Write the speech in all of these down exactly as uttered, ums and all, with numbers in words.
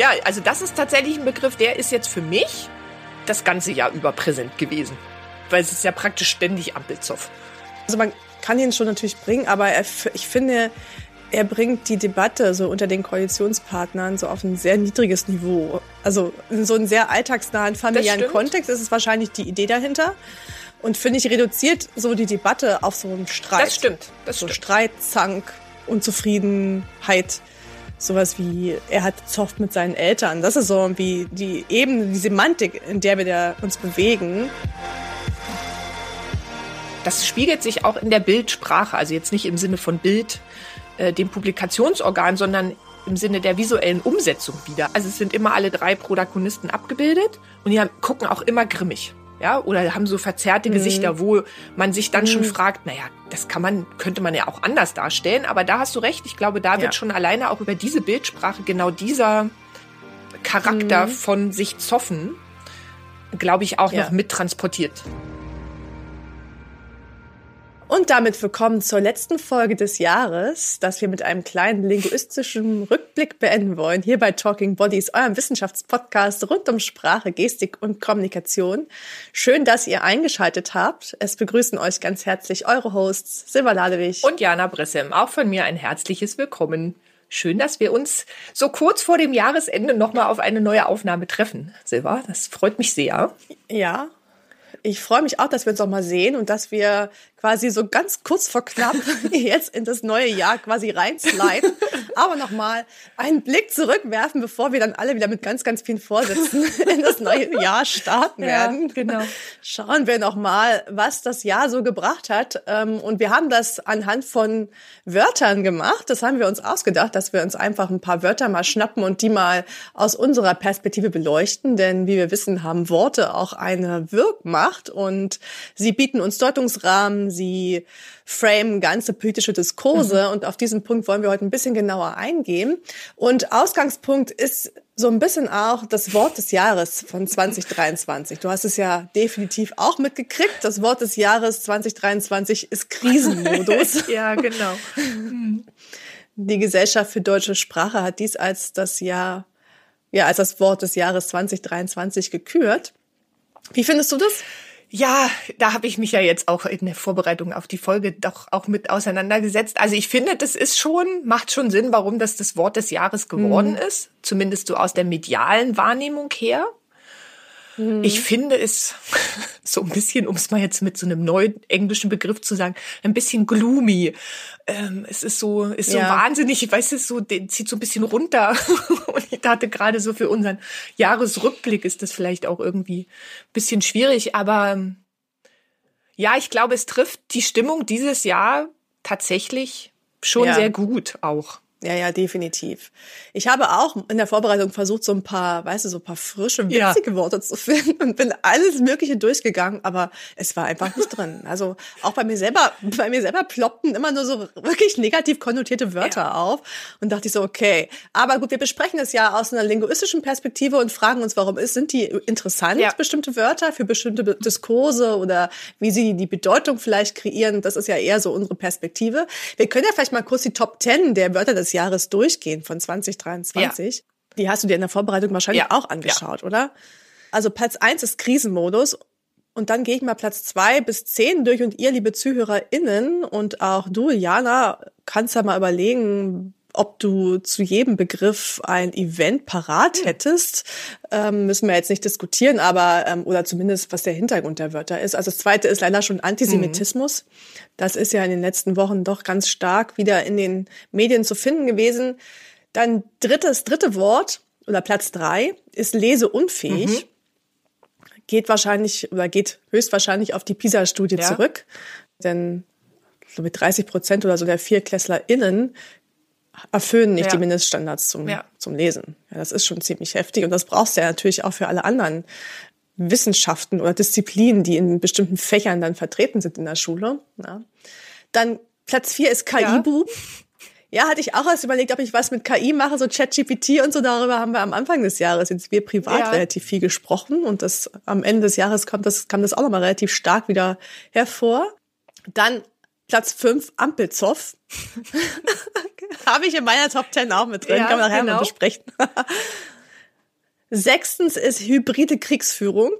Ja, also das ist tatsächlich ein Begriff, der ist jetzt für mich das ganze Jahr über präsent gewesen. Weil es ist ja praktisch ständig Ampelzoff. Also man kann ihn schon natürlich bringen, aber er, ich finde, er bringt die Debatte so unter den Koalitionspartnern so auf ein sehr niedriges Niveau. Also in so einen sehr alltagsnahen, familiären Kontext ist es wahrscheinlich die Idee dahinter. Und finde ich, reduziert so die Debatte auf so einen Streit. Das stimmt, das so stimmt. Streit, Zank, Unzufriedenheit. Sowas wie, er hat Zoff mit seinen Eltern. Das ist so irgendwie die Ebene, die Semantik, in der wir da uns bewegen. Das spiegelt sich auch in der Bildsprache, also jetzt nicht im Sinne von Bild, äh, dem Publikationsorgan, sondern im Sinne der visuellen Umsetzung wieder. Also es sind immer alle drei Protagonisten abgebildet und die haben, gucken auch immer grimmig. Ja, oder haben so verzerrte mhm. Gesichter, wo man sich dann mhm. schon fragt, naja, das kann man, könnte man ja auch anders darstellen. Aber da hast du recht. Ich glaube, da ja. wird schon alleine auch über diese Bildsprache genau dieser Charakter mhm. von sich zoffen, glaube ich, auch ja. noch mittransportiert. Und damit willkommen zur letzten Folge des Jahres, das wir mit einem kleinen linguistischen Rückblick beenden wollen, hier bei Talking Bodies, eurem Wissenschaftspodcast rund um Sprache, Gestik und Kommunikation. Schön, dass ihr eingeschaltet habt. Es begrüßen euch ganz herzlich eure Hosts Silva Ladewig und Jana Bressem. Auch von mir ein herzliches Willkommen. Schön, dass wir uns so kurz vor dem Jahresende nochmal auf eine neue Aufnahme treffen, Silva. Das freut mich sehr. Ja. Ich freue mich auch, dass wir uns auch mal sehen und dass wir quasi so ganz kurz vor knapp jetzt in das neue Jahr quasi reinsliden, aber nochmal einen Blick zurückwerfen, bevor wir dann alle wieder mit ganz, ganz vielen Vorsätzen in das neue Jahr starten werden. Ja, genau. Schauen wir nochmal, was das Jahr so gebracht hat. Und wir haben das anhand von Wörtern gemacht. Das haben wir uns ausgedacht, dass wir uns einfach ein paar Wörter mal schnappen und die mal aus unserer Perspektive beleuchten. Denn wie wir wissen, haben Worte auch eine Wirkmacht und sie bieten uns Deutungsrahmen, sie framen ganze politische Diskurse mhm. und auf diesen Punkt wollen wir heute ein bisschen genauer eingehen. Und Ausgangspunkt ist so ein bisschen auch das Wort des Jahres von zwanzig dreiundzwanzig. Du hast es ja definitiv auch mitgekriegt. Das Wort des Jahres zwanzig dreiundzwanzig ist Krisenmodus. Ja, genau. Mhm. Die Gesellschaft für deutsche Sprache hat dies als das Jahr, ja, als das Wort des Jahres zwanzig dreiundzwanzig gekürt. Wie findest du das? Ja, da habe ich mich ja jetzt auch in der Vorbereitung auf die Folge doch auch mit auseinandergesetzt. Also ich finde, das ist schon, macht schon Sinn, warum das das Wort des Jahres geworden mhm. ist. Zumindest so aus der medialen Wahrnehmung her. Mhm. Ich finde es so ein bisschen, um es mal jetzt mit so einem neuen englischen Begriff zu sagen, ein bisschen gloomy. Ähm, es ist so, ist so ja. wahnsinnig, ich weiß es so, den zieht so ein bisschen runter. Und ich dachte gerade so für unseren Jahresrückblick ist das vielleicht auch irgendwie ein bisschen schwierig. Aber ja, ich glaube, es trifft die Stimmung dieses Jahr tatsächlich schon ja. sehr gut auch. Ja, ja, definitiv. Ich habe auch in der Vorbereitung versucht, so ein paar, weißt du, so ein paar frische, witzige ja. Worte zu finden und bin alles Mögliche durchgegangen, aber es war einfach nicht drin. Also auch bei mir selber, bei mir selber ploppten immer nur so wirklich negativ konnotierte Wörter ja. auf und dachte ich so, okay. Aber gut, wir besprechen das ja aus einer linguistischen Perspektive und fragen uns, warum ist, sind die interessant, ja. bestimmte Wörter für bestimmte Diskurse oder wie sie die Bedeutung vielleicht kreieren. Das ist ja eher so unsere Perspektive. Wir können ja vielleicht mal kurz die Top Ten der Wörter des Jahres durchgehen von zwanzig dreiundzwanzig. Ja. Die hast du dir in der Vorbereitung wahrscheinlich ja. auch angeschaut, ja. oder? Also Platz eins ist Krisenmodus. Und dann gehe ich mal Platz zwei bis zehn durch und ihr, liebe ZuhörerInnen und auch du, Jana, kannst ja mal überlegen, ob du zu jedem Begriff ein Event parat hättest. Ähm, müssen wir jetzt nicht diskutieren, aber ähm, oder zumindest, was der Hintergrund der Wörter ist. Also das zweite ist leider schon Antisemitismus. Mhm. Das ist ja in den letzten Wochen doch ganz stark wieder in den Medien zu finden gewesen. Dann drittes, dritte Wort oder Platz drei ist leseunfähig. Mhm. Geht wahrscheinlich oder geht höchstwahrscheinlich auf die PISA-Studie ja. zurück. Denn so mit dreißig Prozent oder so der VierklässlerInnen erfüllen nicht ja. die Mindeststandards zum, ja. zum Lesen. Ja, das ist schon ziemlich heftig und das brauchst du ja natürlich auch für alle anderen Wissenschaften oder Disziplinen, die in bestimmten Fächern dann vertreten sind in der Schule. Ja. Dann Platz vier ist K I-Bu. Ja. ja, hatte ich auch erst überlegt, ob ich was mit K I mache, so ChatGPT und so, darüber haben wir am Anfang des Jahres jetzt wir privat ja. relativ viel gesprochen und das am Ende des Jahres kommt das, kam das auch nochmal relativ stark wieder hervor. Dann Platz fünf, Ampelzoff. Habe ich in meiner Top Ten auch mit drin, ja, kann man nachher genau. mal besprechen. Sechstens ist hybride Kriegsführung.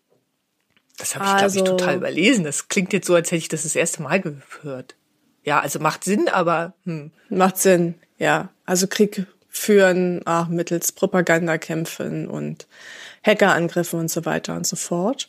Das habe ich, Also- glaube ich, total überlesen. Das klingt jetzt so, als hätte ich das das erste Mal gehört. Ja, also macht Sinn, aber hm. Macht Sinn, ja. Also Krieg führen auch mittels Propagandakämpfen und Hackerangriffe und so weiter und so fort.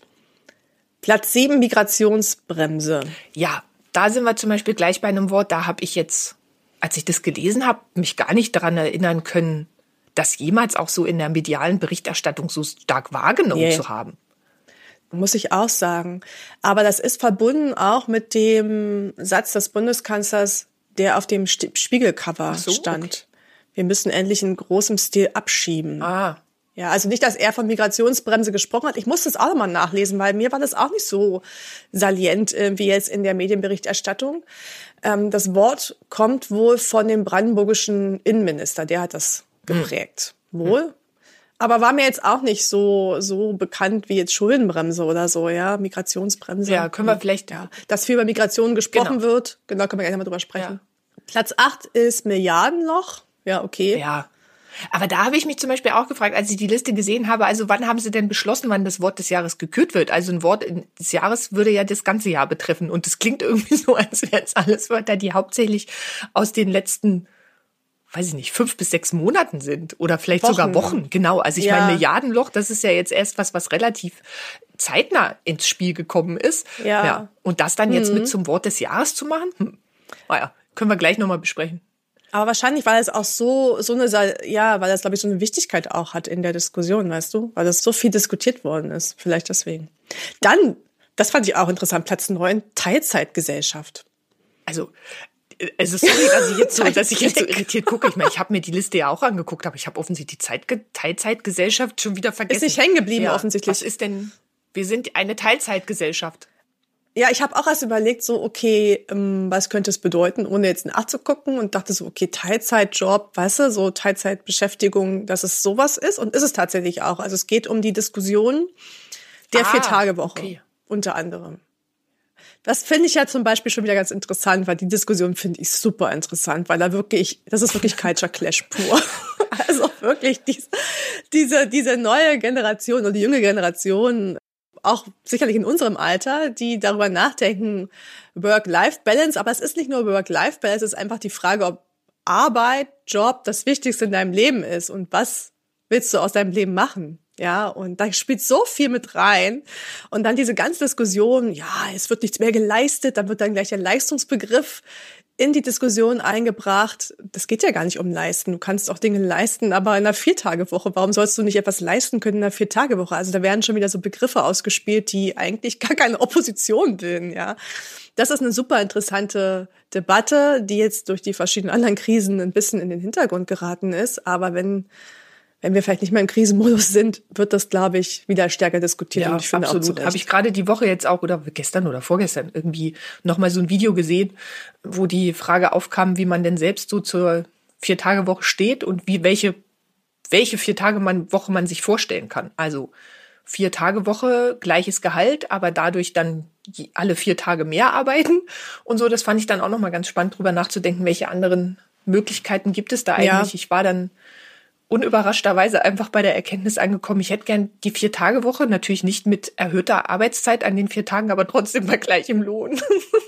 Platz sieben, Migrationsbremse. Ja, da sind wir zum Beispiel gleich bei einem Wort, da habe ich jetzt, als ich das gelesen habe, mich gar nicht daran erinnern können, das jemals auch so in der medialen Berichterstattung so stark wahrgenommen Yeah. zu haben. Muss ich auch sagen. Aber das ist verbunden auch mit dem Satz des Bundeskanzlers, der auf dem St- Spiegelcover Ach so, stand. okay. Wir müssen endlich in großem Stil abschieben. Ah, Ja, also nicht, dass er von Migrationsbremse gesprochen hat. Ich musste es auch nochmal nachlesen, weil mir war das auch nicht so salient äh, wie jetzt in der Medienberichterstattung. Ähm, das Wort kommt wohl von dem brandenburgischen Innenminister. Der hat das geprägt. Hm. Wohl. Aber war mir jetzt auch nicht so so bekannt wie jetzt Schuldenbremse oder so, ja, Migrationsbremse. ja, können wir vielleicht, Ja, dass viel über Migration gesprochen Genau. wird. Genau, können wir gleich mal drüber sprechen. Platz acht ist Milliardenloch. Ja, okay. ja. Aber da habe ich mich zum Beispiel auch gefragt, als ich die Liste gesehen habe, also wann haben Sie denn beschlossen, wann das Wort des Jahres gekürt wird? Also ein Wort des Jahres würde ja das ganze Jahr betreffen. Und es klingt irgendwie so, als wären es alles Wörter, die hauptsächlich aus den letzten, weiß ich nicht, fünf bis sechs Monaten sind. Oder vielleicht Wochen. sogar Wochen. Genau, also ich Ja. meine, Milliardenloch, das ist ja jetzt erst was, was relativ zeitnah ins Spiel gekommen ist. Ja. Und das dann jetzt mit zum Wort des Jahres zu machen? Hm. Naja, können wir gleich nochmal besprechen. Aber wahrscheinlich, weil es auch so, so eine, Sa- ja, weil das, glaube ich, so eine Wichtigkeit auch hat in der Diskussion, weißt du? Weil das so viel diskutiert worden ist. Vielleicht deswegen. Dann, das fand ich auch interessant, Platz neun, Teilzeitgesellschaft. Also, äh, es ist sorry, dass ich jetzt so, dass ich jetzt so irritiert gucke. Ich meine, ich habe mir die Liste ja auch angeguckt, aber ich habe offensichtlich die Zeitge- Teilzeitgesellschaft schon wieder vergessen. Ist nicht hängen geblieben, Ja, offensichtlich. Was ist denn, wir sind eine Teilzeitgesellschaft. Ja, ich habe auch erst überlegt, so, okay, ähm, was könnte es bedeuten, ohne jetzt nachzugucken und dachte so, okay, Teilzeitjob, weißt du, so Teilzeitbeschäftigung, dass es sowas ist und ist es tatsächlich auch. Also es geht um die Diskussion der Ah, Vier-Tage-Woche okay. unter anderem. Das finde ich ja zum Beispiel schon wieder ganz interessant, weil die Diskussion finde ich super interessant, weil da wirklich, das ist wirklich Culture Clash pur. Also wirklich dies, diese, diese neue Generation oder die junge Generation, auch sicherlich in unserem Alter, die darüber nachdenken, Work-Life-Balance, aber es ist nicht nur Work-Life-Balance, es ist einfach die Frage, ob Arbeit, Job das Wichtigste in deinem Leben ist und was willst du aus deinem Leben machen? Ja, und da spielt so viel mit rein. Und dann diese ganze Diskussion, ja, es wird nichts mehr geleistet, dann wird dann gleich der Leistungsbegriff in die Diskussion eingebracht. Das geht ja gar nicht um Leisten. Du kannst auch Dinge leisten, aber in einer Viertagewoche, warum sollst du nicht etwas leisten können in einer Viertagewoche? Also da werden schon wieder so Begriffe ausgespielt, die eigentlich gar keine Opposition bilden, ja. Das ist eine super interessante Debatte, die jetzt durch die verschiedenen anderen Krisen ein bisschen in den Hintergrund geraten ist. Aber wenn Wenn wir vielleicht nicht mehr im Krisenmodus sind, wird das, glaube ich, wieder stärker diskutiert. Ja, und ich finde absolut. auch Habe ich gerade die Woche jetzt auch, oder gestern oder vorgestern, irgendwie nochmal so ein Video gesehen, wo die Frage aufkam, wie man denn selbst so zur Vier-Tage-Woche steht und wie welche, welche Vier-Tage-Woche man sich vorstellen kann. Also Vier-Tage-Woche, gleiches Gehalt, aber dadurch dann alle vier Tage mehr arbeiten und so. Das fand ich dann auch nochmal ganz spannend, drüber nachzudenken, welche anderen Möglichkeiten gibt es da eigentlich. Ja. Ich war dann unüberraschterweise einfach bei der Erkenntnis angekommen, ich hätte gern die Vier-Tage-Woche, natürlich nicht mit erhöhter Arbeitszeit an den vier Tagen, aber trotzdem bei gleichem Lohn.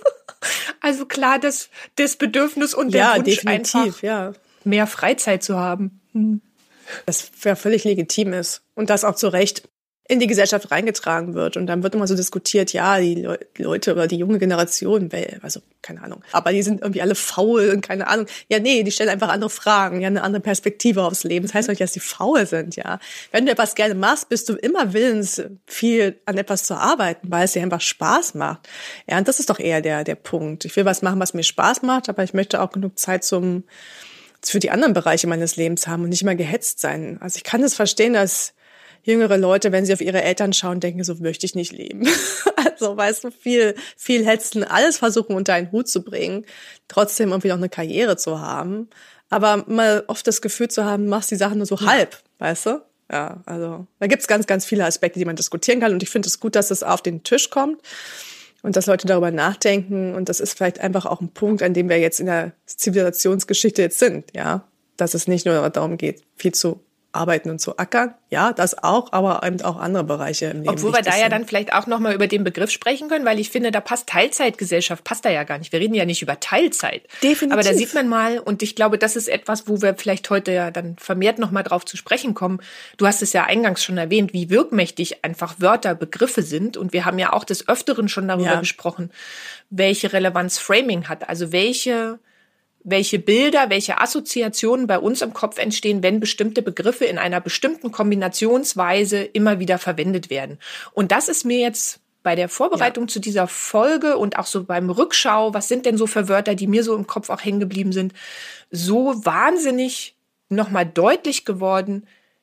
Also klar, das, das Bedürfnis und der ja, Wunsch, definitiv, einfach ja. mehr Freizeit zu haben. Hm. Das ja völlig legitim ist und das auch zu Recht in die Gesellschaft reingetragen wird. Und dann wird immer so diskutiert, ja, die Le- Leute oder die junge Generation, weil, also keine Ahnung, aber die sind irgendwie alle faul und keine Ahnung. Ja, nee, die stellen einfach andere Fragen, ja, eine andere Perspektive aufs Leben. Das heißt nicht, dass die faul sind, ja. Wenn du etwas gerne machst, bist du immer willens, viel an etwas zu arbeiten, weil es dir einfach Spaß macht. Ja, und das ist doch eher der, der Punkt. Ich will was machen, was mir Spaß macht, aber ich möchte auch genug Zeit zum, für die anderen Bereiche meines Lebens haben und nicht immer gehetzt sein. Also ich kann das verstehen, dass jüngere Leute, wenn sie auf ihre Eltern schauen, denken, so möchte ich nicht leben. Also, weißt du, viel, viel hetzen, alles versuchen unter einen Hut zu bringen, trotzdem irgendwie noch eine Karriere zu haben. Aber mal oft das Gefühl zu haben, du machst die Sachen nur so halb, weißt du? Ja, also, da gibt's ganz, ganz viele Aspekte, die man diskutieren kann. Und ich finde es gut, dass es auf den Tisch kommt und dass Leute darüber nachdenken. Und das ist vielleicht einfach auch ein Punkt, an dem wir jetzt in der Zivilisationsgeschichte jetzt sind, ja. Dass es nicht nur darum geht, viel zu arbeiten und zu ackern. Ja, das auch, aber eben auch andere Bereiche im Leben. Obwohl wir da ja dann vielleicht auch nochmal über den Begriff sprechen können, weil ich finde, da passt Teilzeitgesellschaft, passt da ja gar nicht. Wir reden ja nicht über Teilzeit. Definitiv. Aber da sieht man mal, und ich glaube, das ist etwas, wo wir vielleicht heute ja dann vermehrt nochmal drauf zu sprechen kommen. Du hast es ja eingangs schon erwähnt, wie wirkmächtig einfach Wörter, Begriffe sind. Und wir haben ja auch des Öfteren schon darüber ja. gesprochen, welche Relevanz Framing hat. Also welche welche Bilder, welche Assoziationen bei uns im Kopf entstehen, wenn bestimmte Begriffe in einer bestimmten Kombinationsweise immer wieder verwendet werden. Und das ist mir jetzt bei der Vorbereitung ja. zu dieser Folge und auch so beim Rückschau, was sind denn so für Wörter, die mir so im Kopf auch hängen geblieben sind, so wahnsinnig nochmal deutlich geworden,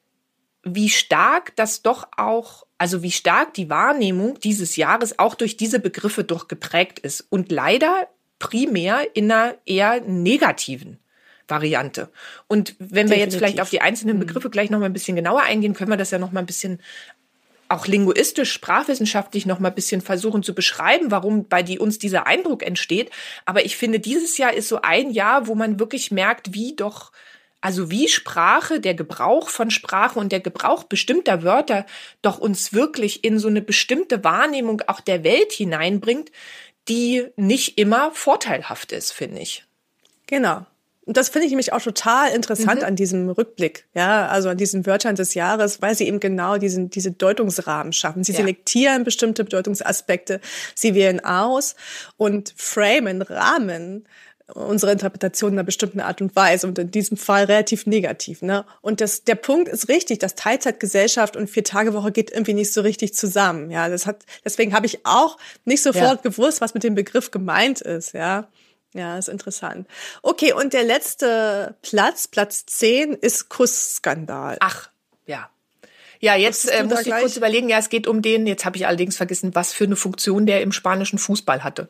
wie stark das doch auch, also wie stark die Wahrnehmung dieses Jahres auch durch diese Begriffe durchgeprägt ist. Und leider primär in einer eher negativen Variante. Und wenn wir Definitiv. jetzt vielleicht auf die einzelnen Begriffe gleich noch mal ein bisschen genauer eingehen, können wir das ja noch mal ein bisschen auch linguistisch, sprachwissenschaftlich noch mal ein bisschen versuchen zu beschreiben, warum bei die uns dieser Eindruck entsteht. Aber ich finde, dieses Jahr ist so ein Jahr, wo man wirklich merkt, wie doch, also wie Sprache, der Gebrauch von Sprache und der Gebrauch bestimmter Wörter doch uns wirklich in so eine bestimmte Wahrnehmung auch der Welt hineinbringt, die nicht immer vorteilhaft ist, finde ich. Genau. Und das finde ich nämlich auch total interessant Mhm. an diesem Rückblick, ja, also an diesen Wörtern des Jahres, weil sie eben genau diesen, diese Deutungsrahmen schaffen. Sie Ja. selektieren bestimmte Bedeutungsaspekte, sie wählen aus und framen, rahmen unsere Interpretation in einer bestimmten Art und Weise und in diesem Fall relativ negativ, ne? Und das, der Punkt ist richtig, dass Teilzeitgesellschaft und Vier-Tage-Woche geht irgendwie nicht so richtig zusammen, ja. Das hat, deswegen habe ich auch nicht sofort Ja. gewusst, was mit dem Begriff gemeint ist, ja. Ja, ist interessant. Okay, und der letzte Platz, Platz zehn, ist Kussskandal. Ach, ja. Ja, jetzt äh, muss ich gleich? kurz überlegen, ja, es geht um den, jetzt habe ich allerdings vergessen, was für eine Funktion der im spanischen Fußball hatte.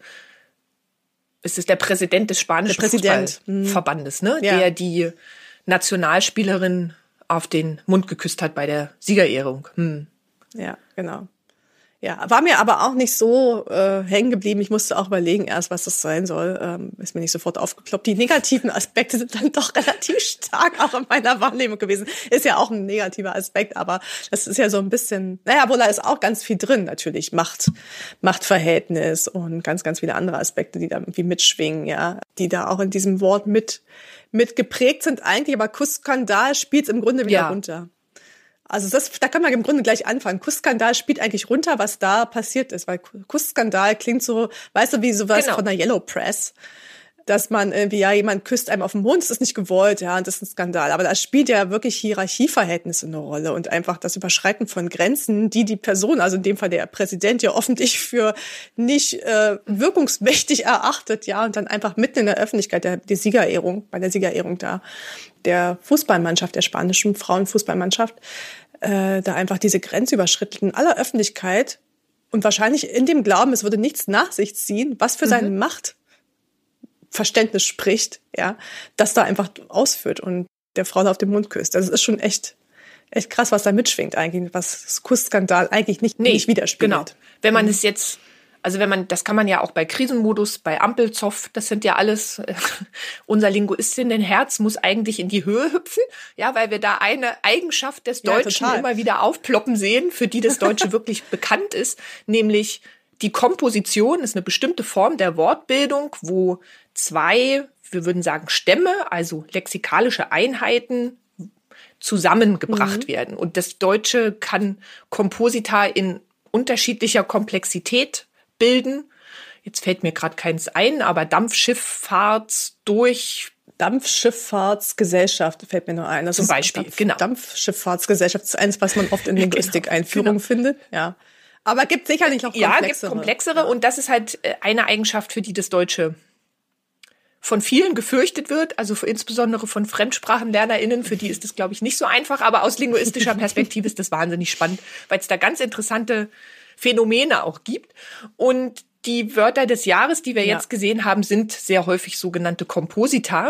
Es ist der Präsident des spanischen Der Präsident. Fußballverbandes, ne? Ja. Der die Nationalspielerin auf den Mund geküsst hat bei der Siegerehrung. Hm. Ja, genau. Ja, war mir aber auch nicht so äh, hängen geblieben. Ich musste auch überlegen erst, was das sein soll. Ähm, ist mir nicht sofort aufgeploppt. Die negativen Aspekte sind dann doch relativ stark auch in meiner Wahrnehmung gewesen. Ist ja auch ein negativer Aspekt, aber das ist ja so ein bisschen, naja, wohl da ist auch ganz viel drin natürlich. Macht, Machtverhältnis und ganz, ganz viele andere Aspekte, die da irgendwie mitschwingen, ja, die da auch in diesem Wort mit, mit geprägt sind eigentlich, aber Kussskandal spielt es im Grunde wieder Ja. runter. Also das, da können wir im Grunde gleich anfangen. Kussskandal spielt eigentlich runter, was da passiert ist, weil Kussskandal klingt so, weißt du, wie sowas Genau. von der Yellow Press, dass man irgendwie, ja, jemand küsst einem auf den Mund, das ist nicht gewollt, ja, und das ist ein Skandal. Aber da spielt ja wirklich Hierarchieverhältnisse eine Rolle und einfach das Überschreiten von Grenzen, die die Person, also in dem Fall der Präsident, ja offentlich für nicht äh, wirkungsmächtig erachtet, ja, und dann einfach mitten in der Öffentlichkeit der, der Siegerehrung, bei der Siegerehrung da, der Fußballmannschaft, der spanischen Frauenfußballmannschaft, äh, da einfach diese Grenze überschritten in aller Öffentlichkeit und wahrscheinlich in dem Glauben, es würde nichts nach sich ziehen, was für seine Macht Verständnis spricht, ja, das da einfach ausführt und der Frau da auf den Mund küsst. Also es ist schon echt, echt krass, was da mitschwingt eigentlich, was das Kussskandal eigentlich nicht, Nee, nicht widerspiegelt. Genau. Wenn man es jetzt, also wenn man, das kann man ja auch bei Krisenmodus, bei Ampelzoff, das sind ja alles, äh, unser Linguistinnenherz muss eigentlich in die Höhe hüpfen, ja, weil wir da eine Eigenschaft des Ja, Deutschen total. immer wieder aufploppen sehen, für die das Deutsche wirklich bekannt ist, nämlich die Komposition ist eine bestimmte Form der Wortbildung, wo zwei, wir würden sagen Stämme, also lexikalische Einheiten zusammengebracht Mhm. werden. Und das Deutsche kann Komposita in unterschiedlicher Komplexität bilden. Jetzt fällt mir gerade keins ein, aber Dampfschifffahrts durch Dampfschifffahrtsgesellschaft fällt mir nur ein. Das Zum ist Beispiel, Dampf, genau. Dampfschifffahrtsgesellschaft ist eins, was man oft in Linguistik-Einführungen genau. findet. Ja. Aber gibt sicherlich noch Ja, komplexere. gibt komplexere und das ist halt äh, eine Eigenschaft, für die das Deutsche von vielen gefürchtet wird, also für, insbesondere von FremdsprachenlernerInnen, für die ist das, glaube ich, nicht so einfach, aber aus linguistischer Perspektive ist das wahnsinnig spannend, weil es da ganz interessante Phänomene auch gibt. Und die Wörter des Jahres, die wir Ja. jetzt gesehen haben, sind sehr häufig sogenannte Komposita,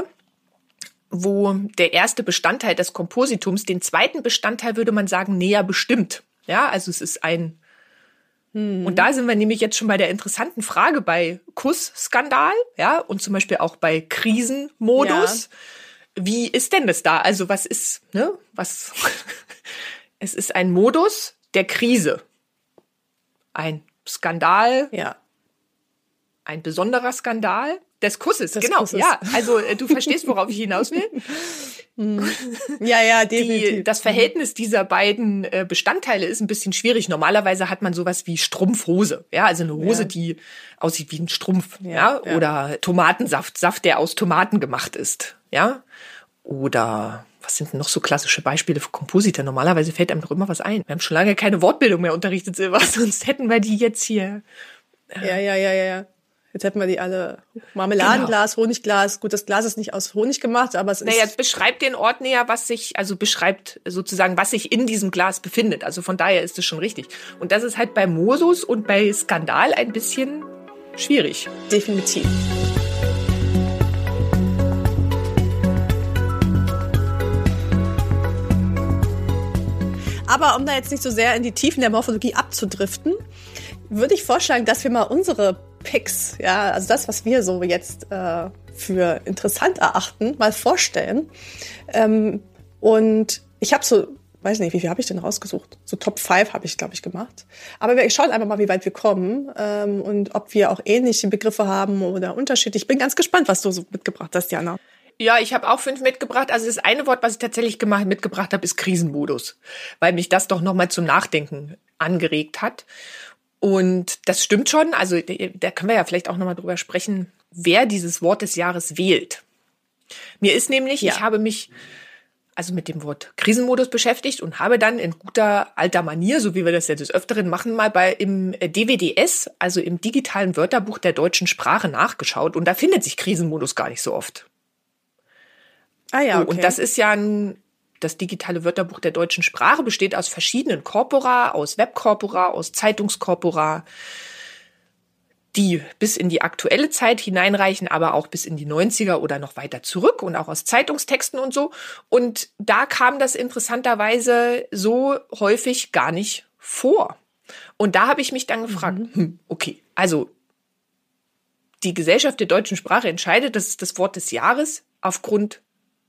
wo der erste Bestandteil des Kompositums, den zweiten Bestandteil würde man sagen, näher bestimmt. Ja, also es ist ein Und da sind wir nämlich jetzt schon bei der interessanten Frage bei Kussskandal, ja, und zum Beispiel auch bei Krisenmodus. wie ist denn das da? Also was ist, ne, was, es ist ein Modus der Krise. Ein Skandal. Ja. Ein besonderer Skandal des Kusses, des genau. Kusses. Ja, also äh, du verstehst, worauf ich hinaus will. Ja, ja, definitiv. Die, das Verhältnis dieser beiden äh, Bestandteile ist ein bisschen schwierig. Normalerweise hat man sowas wie Strumpfhose, ja, also eine Hose, Ja. die aussieht wie ein Strumpf, ja, Ja, ja. oder Tomatensaft, Saft, der aus Tomaten gemacht ist, ja, oder was sind denn noch so klassische Beispiele für Komposite? Normalerweise fällt einem doch immer was ein. Wir haben schon lange keine Wortbildung mehr unterrichtet, Silva, sonst hätten wir die jetzt hier. Ja, ja, ja, ja, ja. Jetzt hätten wir die alle. Marmeladenglas, Genau. Honigglas. Gut, das Glas ist nicht aus Honig gemacht, aber es ist... Naja, beschreibt den Ort näher, was sich, also beschreibt sozusagen, was sich in diesem Glas befindet. Also von daher ist es schon richtig. Und das ist halt bei Modus und bei Skandal ein bisschen schwierig. Definitiv. Aber um da jetzt nicht so sehr in die Tiefen der Morphologie abzudriften, würde ich vorschlagen, dass wir mal unsere Picks, ja, also das, was wir so jetzt äh, für interessant erachten, mal vorstellen. Ähm, und ich habe so, weiß nicht, wie viel habe ich denn rausgesucht? So Top fünf habe ich, glaube ich, gemacht. Aber wir schauen einfach mal, wie weit wir kommen ähm, und ob wir auch ähnliche Begriffe haben oder unterschiedlich. Ich bin ganz gespannt, was du so mitgebracht hast, Jana. Ja, ich habe auch fünf mitgebracht. Also das eine Wort, was ich tatsächlich gemacht, mitgebracht habe, ist Krisenmodus, weil mich das doch nochmal zum Nachdenken angeregt hat. Und das stimmt schon. Also da können wir ja vielleicht auch nochmal drüber sprechen, wer dieses Wort des Jahres wählt. Mir ist nämlich, Ja. ich habe mich also mit dem Wort Krisenmodus beschäftigt und habe dann in guter alter Manier, so wie wir das ja des Öfteren machen, mal bei im D W D S, also im digitalen Wörterbuch der deutschen Sprache nachgeschaut. Und da findet sich Krisenmodus gar nicht so oft. Ah ja, okay. Und das ist ja ein, das digitale Wörterbuch der deutschen Sprache besteht aus verschiedenen Korpora, aus Webkorpora, aus Zeitungskorpora, die bis in die aktuelle Zeit hineinreichen, aber auch bis in die neunziger oder noch weiter zurück und auch aus Zeitungstexten und so. Und da kam das interessanterweise so häufig gar nicht vor. Und da habe ich mich dann gefragt, mhm. hm, okay, also die Gesellschaft der deutschen Sprache entscheidet, das ist das Wort des Jahres, aufgrund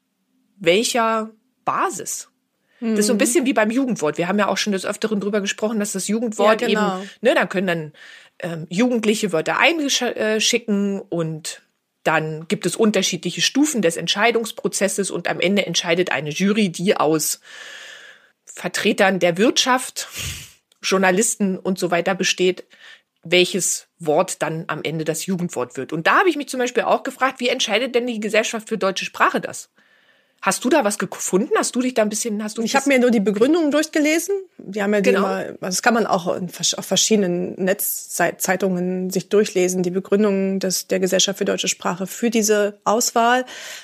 welcher Basis? Mhm. Das ist so ein bisschen wie beim Jugendwort. Wir haben ja auch schon des Öfteren drüber gesprochen, dass das Jugendwort ja, genau. eben, ne, da können dann ähm, Jugendliche Wörter einschicken und dann gibt es unterschiedliche Stufen des Entscheidungsprozesses und am Ende entscheidet eine Jury, die aus Vertretern der Wirtschaft, Journalisten und so weiter besteht, welches Wort dann am Ende das Jugendwort wird. Und da habe ich mich zum Beispiel auch gefragt, wie entscheidet denn die Gesellschaft für deutsche Sprache das? Hast du da was gefunden? Hast du dich da ein bisschen, hast du Ich habe mir nur die Begründungen durchgelesen. Die haben ja die Genau. immer, das kann man auch in, auf verschiedenen Netzzeitungen sich durchlesen, die Begründungen des, der Gesellschaft für deutsche Sprache für diese Auswahl.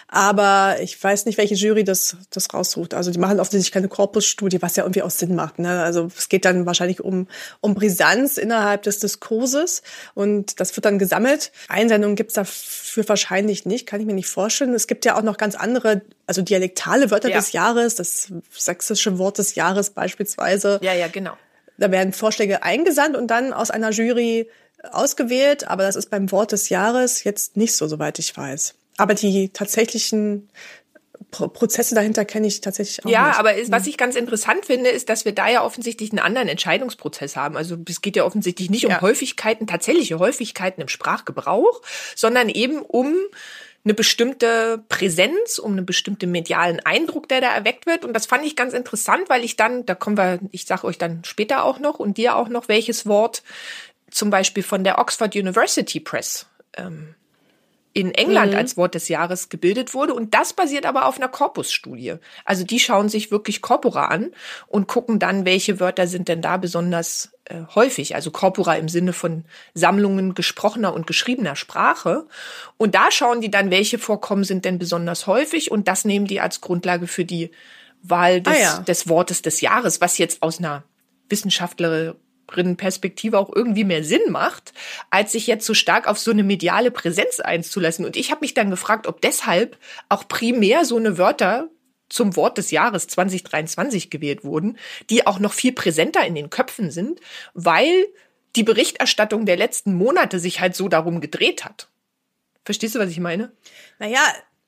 Aber ich weiß nicht, welche Jury das, das raussucht. Also die machen offensichtlich keine Korpusstudie, was ja irgendwie auch Sinn macht. Ne? Also es geht dann wahrscheinlich um, um Brisanz innerhalb des Diskurses und das wird dann gesammelt. Einsendungen gibt's dafür wahrscheinlich nicht, kann ich mir nicht vorstellen. Es gibt ja auch noch ganz andere, also dialektale Wörter Ja. des Jahres, das sächsische Wort des Jahres beispielsweise. Ja, ja, genau. Da werden Vorschläge eingesandt und dann aus einer Jury ausgewählt, aber das ist beim Wort des Jahres jetzt nicht so, soweit ich weiß. Aber die tatsächlichen Pro- Prozesse dahinter kenne ich tatsächlich auch Ja, nicht. aber ist, was ich ganz interessant finde, ist, dass wir da ja offensichtlich einen anderen Entscheidungsprozess haben. Also es geht ja offensichtlich nicht um Ja. Häufigkeiten, tatsächliche Häufigkeiten im Sprachgebrauch, sondern eben um eine bestimmte Präsenz, um einen bestimmten medialen Eindruck, der da erweckt wird. Und das fand ich ganz interessant, weil ich dann, da kommen wir, ich sage euch dann später auch noch und dir auch noch, welches Wort zum Beispiel von der Oxford University Press ähm, in England Mhm. als Wort des Jahres gebildet wurde. Und das basiert aber auf einer Korpusstudie. Also die schauen sich wirklich Corpora an und gucken dann, welche Wörter sind denn da besonders äh, häufig. Also Corpora im Sinne von Sammlungen gesprochener und geschriebener Sprache. Und da schauen die dann, welche Vorkommen sind denn besonders häufig. Und das nehmen die als Grundlage für die Wahl des, Ah ja. des Wortes des Jahres, was jetzt aus einer Wissenschaftlerin Perspektive auch irgendwie mehr Sinn macht, als sich jetzt so stark auf so eine mediale Präsenz einzulassen. Und ich habe mich dann gefragt, ob deshalb auch primär so eine Wörter zum Wort des Jahres zwanzig dreiundzwanzig gewählt wurden, die auch noch viel präsenter in den Köpfen sind, weil die Berichterstattung der letzten Monate sich halt so darum gedreht hat. Verstehst du, was ich meine? Naja,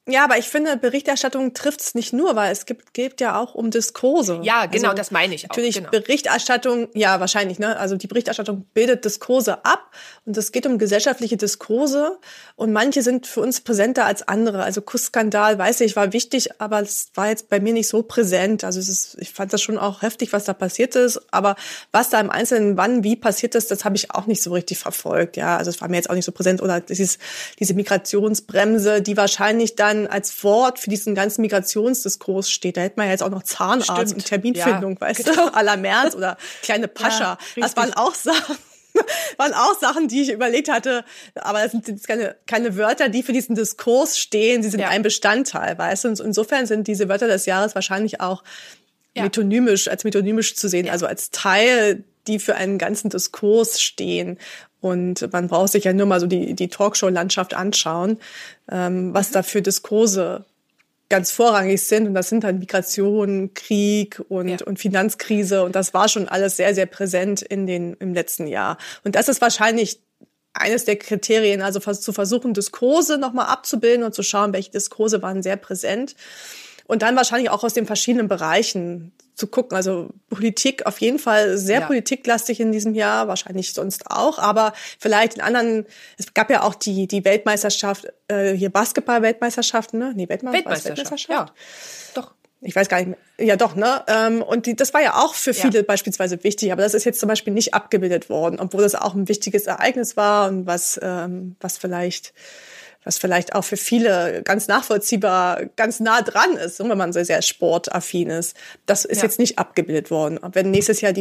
Ja, aber ich finde, Berichterstattung trifft es nicht nur, weil es gibt, geht ja auch um Diskurse. Ja, genau, also das meine ich auch. Natürlich genau. Berichterstattung, ja, wahrscheinlich, ne? Also die Berichterstattung bildet Diskurse ab und es geht um gesellschaftliche Diskurse und manche sind für uns präsenter als andere. Also Kussskandal, weiß ich, war wichtig, aber es war jetzt bei mir nicht so präsent. Also es ist, ich fand das schon auch heftig, was da passiert ist, aber was da im Einzelnen wann, wie passiert ist, das habe ich auch nicht so richtig verfolgt, ja. Also es war mir jetzt auch nicht so präsent oder dieses, diese Migrationsbremse, die wahrscheinlich dann als Wort für diesen ganzen Migrationsdiskurs steht. Da hätte man ja jetzt auch noch Zahnarzt Stimmt. und Terminfindung, ja, weißt genau. du, à la Merz oder kleine Pascha. Ja, das waren auch Sachen, waren auch Sachen, die ich überlegt hatte, aber das sind jetzt keine, keine Wörter, die für diesen Diskurs stehen. Sie sind ja. ein Bestandteil, weißt du. Und insofern sind diese Wörter des Jahres wahrscheinlich auch ja. metonymisch, als metonymisch zu sehen, ja. also als Teil, die für einen ganzen Diskurs stehen. Und man braucht sich ja nur mal so die, die Talkshow-Landschaft anschauen, ähm, was da für Diskurse ganz vorrangig sind. Und das sind dann Migration, Krieg und, ja. und Finanzkrise. Und das war schon alles sehr, sehr präsent in den, im letzten Jahr. Und das ist wahrscheinlich eines der Kriterien, also zu versuchen, Diskurse nochmal abzubilden und zu schauen, welche Diskurse waren sehr präsent. Und dann wahrscheinlich auch aus den verschiedenen Bereichen zu gucken. Also Politik auf jeden Fall sehr ja. politiklastig in diesem Jahr, wahrscheinlich sonst auch, aber vielleicht in anderen, es gab ja auch die die Weltmeisterschaft, äh, hier Basketball-Weltmeisterschaften, ne? Nee, Weltme- Weltmeisterschaft, Weltmeisterschaft, ja. Doch. Ich weiß gar nicht mehr. Ja, doch, ne? Ähm, und die, das war ja auch für viele ja. beispielsweise wichtig, aber das ist jetzt zum Beispiel nicht abgebildet worden, obwohl das auch ein wichtiges Ereignis war und was, ähm, was vielleicht was vielleicht auch für viele ganz nachvollziehbar ganz nah dran ist, wenn man so sehr sportaffin ist. Das ist ja. jetzt nicht abgebildet worden. Wenn nächstes Jahr die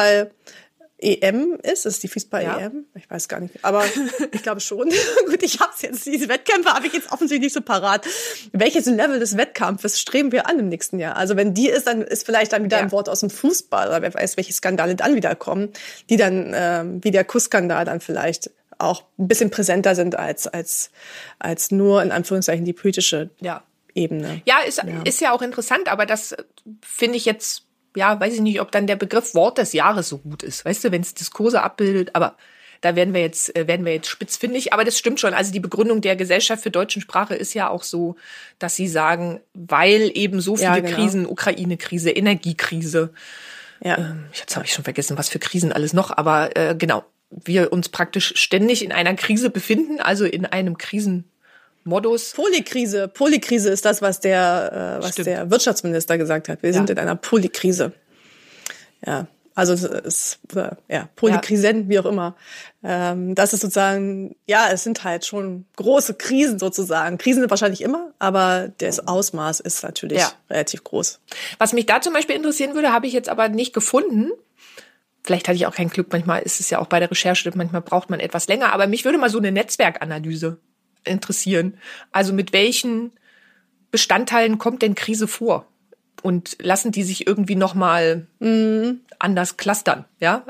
Fußball-E M ist, ist die Fußball-E M? Ja. Ich weiß gar nicht, aber ich glaube schon. Gut, ich hab's jetzt, diese Wettkämpfe habe ich jetzt offensichtlich nicht so parat. Welches Level des Wettkampfes streben wir an im nächsten Jahr? Also wenn die ist, dann ist vielleicht dann wieder ja. ein Wort aus dem Fußball, oder wer weiß, welche Skandale dann wieder kommen, die dann, ähm, wie der Kussskandal dann vielleicht auch ein bisschen präsenter sind als als als nur in Anführungszeichen die politische ja. Ebene. Ja, ist ja. ist ja auch interessant, aber das finde ich jetzt, ja, weiß ich nicht, ob dann der Begriff Wort des Jahres so gut ist. Weißt du, wenn es Diskurse abbildet, aber da werden wir jetzt werden wir jetzt spitzfindig, aber das stimmt schon. Also die Begründung der Gesellschaft für deutsche Sprache ist ja auch so, dass sie sagen, weil eben so viele ja, genau. Krisen, Ukraine-Krise, Energiekrise, ja. ähm, jetzt habe ich schon vergessen, was für Krisen alles noch, aber äh, genau, wir uns praktisch ständig in einer Krise befinden, also in einem Krisenmodus. Polykrise, Polykrise ist das, was der, äh, was Stimmt. der Wirtschaftsminister gesagt hat. Wir ja. sind in einer Polykrise. Ja, also es ist, ja, Polykrisen, ja. wie auch immer. Ähm, das ist sozusagen, ja, es sind halt schon große Krisen sozusagen. Krisen sind wahrscheinlich immer, aber das Ausmaß ist natürlich ja. relativ groß. Was mich da zum Beispiel interessieren würde, habe ich jetzt aber nicht gefunden. Vielleicht hatte ich auch kein Glück, manchmal ist es ja auch bei der Recherche, manchmal braucht man etwas länger, aber mich würde mal so eine Netzwerkanalyse interessieren. Also mit welchen Bestandteilen kommt denn Krise vor? Und lassen die sich irgendwie nochmal mm. anders clustern, ja?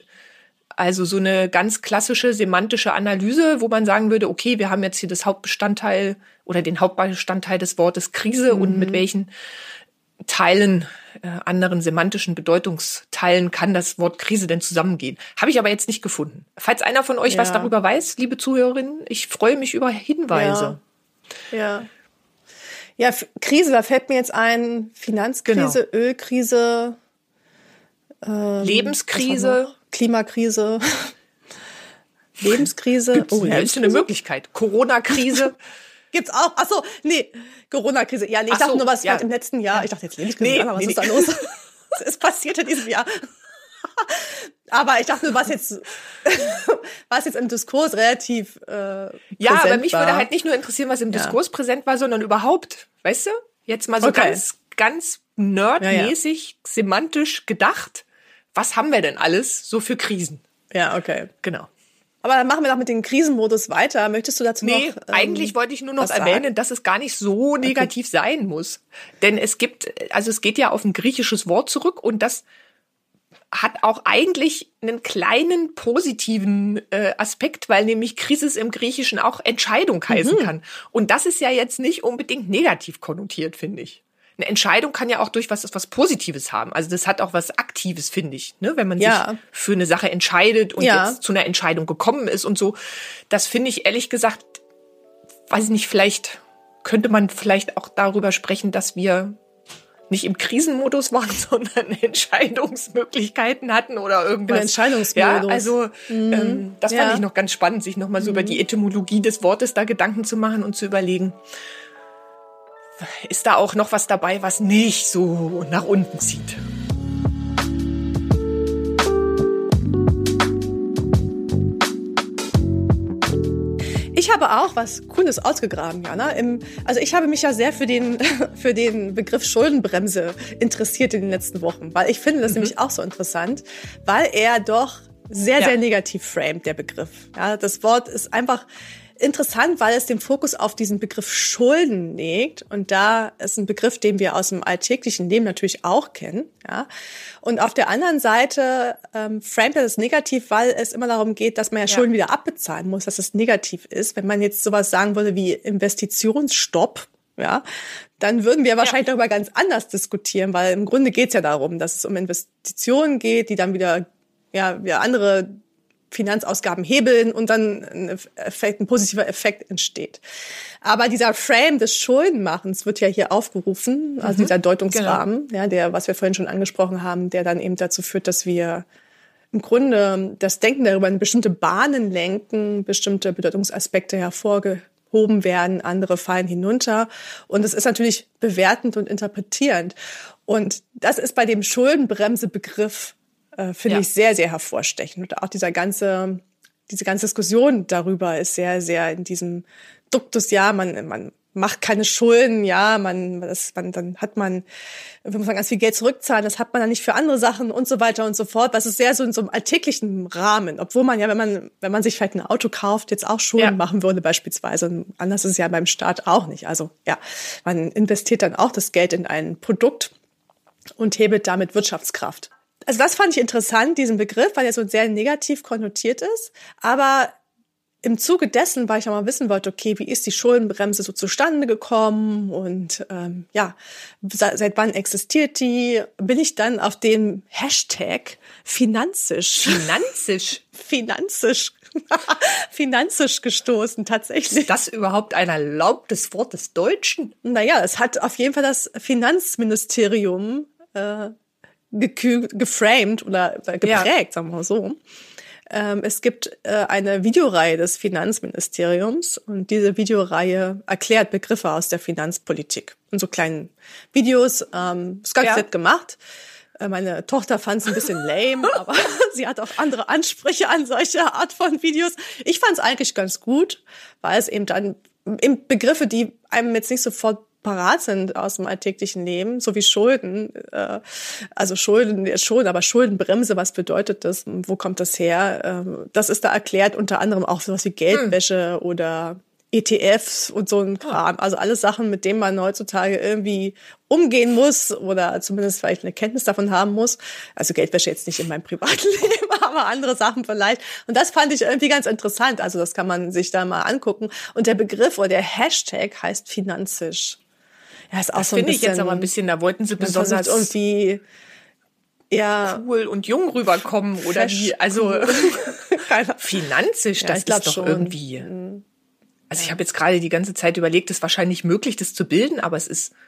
Also so eine ganz klassische semantische Analyse, wo man sagen würde, okay, wir haben jetzt hier das Hauptbestandteil oder den Hauptbestandteil des Wortes Krise mm. und mit welchen Teilen, äh, anderen semantischen Bedeutungsteilen kann das Wort Krise denn zusammengehen. Habe ich aber jetzt nicht gefunden. Falls einer von euch ja. was darüber weiß, liebe Zuhörerinnen, ich freue mich über Hinweise. Ja, ja. ja F- Krise, da fällt mir jetzt ein, Finanzkrise, genau. Ölkrise, ähm, Lebenskrise, Klimakrise, Lebenskrise. Oh, ja, ist eine Möglichkeit. Corona-Krise. Gibt's auch. Ach so, nee, Corona-Krise. Ja, nee, ich Ach dachte so, nur, was ja. im letzten Jahr. Ich dachte jetzt Lebenskrise, nee, aber was nee, ist da los? Was ist passiert in diesem Jahr? Aber ich dachte nur, was jetzt, was jetzt im Diskurs relativ äh, ja, präsent aber mich war. würde halt nicht nur interessieren, was im ja. Diskurs präsent war, sondern überhaupt, weißt du? Jetzt mal so okay. ganz, ganz nerdmäßig, ja, ja. semantisch gedacht. Was haben wir denn alles so für Krisen? Ja, okay. Genau. Aber dann machen wir doch mit dem Krisenmodus weiter. Möchtest du dazu nee, noch Nee, ähm, eigentlich wollte ich nur noch erwähnen, sagen? dass es gar nicht so negativ okay. sein muss. Denn es gibt, also es geht ja auf ein griechisches Wort zurück und das hat auch eigentlich einen kleinen positiven äh, Aspekt, weil nämlich Krisis im Griechischen auch Entscheidung heißen mhm. kann. Und das ist ja jetzt nicht unbedingt negativ konnotiert, finde ich. Eine Entscheidung kann ja auch durch was, was Positives haben. Also das hat auch was Aktives, finde ich, ne? Wenn man ja. sich für eine Sache entscheidet und ja. jetzt zu einer Entscheidung gekommen ist und so. Das finde ich ehrlich gesagt, weiß ich nicht, vielleicht könnte man vielleicht auch darüber sprechen, dass wir nicht im Krisenmodus waren, sondern Entscheidungsmöglichkeiten hatten oder irgendwas. Im Entscheidungsmodus. Ja, also mhm. ähm, das ja. fand ich noch ganz spannend, sich nochmal so mhm. über die Etymologie des Wortes da Gedanken zu machen und zu überlegen, ist da auch noch was dabei, was nicht so nach unten zieht. Ich habe auch was Cooles ausgegraben, Jana. Im, also ich habe mich ja sehr für den, für den Begriff Schuldenbremse interessiert in den letzten Wochen, weil ich finde das mhm. nämlich auch so interessant, weil er doch sehr, ja. sehr negativ framed, der Begriff. Ja, das Wort ist einfach interessant, weil es den Fokus auf diesen Begriff Schulden legt. Und da ist ein Begriff, den wir aus dem alltäglichen Leben natürlich auch kennen. Ja. Und auf der anderen Seite ähm, framet er das negativ, weil es immer darum geht, dass man ja Schulden ja. wieder abbezahlen muss, dass es negativ ist. Wenn man jetzt sowas sagen würde wie Investitionsstopp, ja, dann würden wir wahrscheinlich ja. darüber ganz anders diskutieren, weil im Grunde geht es ja darum, dass es um Investitionen geht, die dann wieder ja wieder andere Finanzausgaben hebeln und dann ein, Effekt, ein positiver Effekt entsteht. Aber dieser Frame des Schuldenmachens wird ja hier aufgerufen, also mhm, dieser Deutungsrahmen, genau. ja, der, was wir vorhin schon angesprochen haben, der dann eben dazu führt, dass wir im Grunde das Denken darüber in bestimmte Bahnen lenken, bestimmte Bedeutungsaspekte hervorgehoben werden, andere fallen hinunter. Und es ist natürlich bewertend und interpretierend. Und das ist bei dem Schuldenbremse-Begriff Äh, finde ja. ich sehr, sehr hervorstechend. Und auch dieser ganze, diese ganze Diskussion darüber ist sehr, sehr in diesem Duktus, ja, man, man macht keine Schulden, ja, man, das, man, dann hat man, wenn man ganz viel Geld zurückzahlen, das hat man dann nicht für andere Sachen und so weiter und so fort. Das ist sehr so in so einem alltäglichen Rahmen, obwohl man ja, wenn man, wenn man sich vielleicht ein Auto kauft, jetzt auch Schulden ja. machen würde beispielsweise. Und anders ist es ja beim Staat auch nicht. Also, ja, man investiert dann auch das Geld in ein Produkt und hebelt damit Wirtschaftskraft. Also das fand ich interessant, diesen Begriff, weil er so sehr negativ konnotiert ist. Aber im Zuge dessen, weil ich auch mal wissen wollte, okay, wie ist die Schuldenbremse so zustande gekommen und ähm, ja, seit wann existiert die, bin ich dann auf den Hashtag Finanzisch. Finanzisch? Finanzisch. Finanzisch gestoßen, tatsächlich. Ist das überhaupt ein erlaubtes Wort des Deutschen? Naja, es hat auf jeden Fall das Finanzministerium äh, geframed oder geprägt, ja. sagen wir mal so. Ähm, es gibt äh, eine Videoreihe des Finanzministeriums und diese Videoreihe erklärt Begriffe aus der Finanzpolitik. In so kleinen Videos, ähm, ist ganz ja. nett gemacht. Äh, meine Tochter fand es ein bisschen lame, aber sie hat auch andere Ansprüche an solche Art von Videos. Ich fand es eigentlich ganz gut, weil es eben dann eben Begriffe, die einem jetzt nicht sofort parat sind aus dem alltäglichen Leben, so wie Schulden, äh, also Schulden schon, aber Schuldenbremse, was bedeutet das? Wo kommt das her? Ähm, das ist da erklärt, unter anderem auch sowas wie Geldwäsche hm. oder E T Fs und so ein Kram. Also alles Sachen, mit denen man heutzutage irgendwie umgehen muss oder zumindest vielleicht eine Kenntnis davon haben muss. Also Geldwäsche jetzt nicht in meinem Privatleben, aber andere Sachen vielleicht. Und das fand ich irgendwie ganz interessant. Also das kann man sich da mal angucken. Und der Begriff oder der Hashtag heißt Finanzisch. Ja, ist auch das so ein finde bisschen, ich jetzt aber ein bisschen, da wollten sie besonders irgendwie ja cool und jung rüberkommen oder wie, also cool. Finanzisch, das ja, ist doch schon. Irgendwie. Also ich habe jetzt gerade die ganze Zeit überlegt, es ist wahrscheinlich möglich, das zu bilden, aber es ist,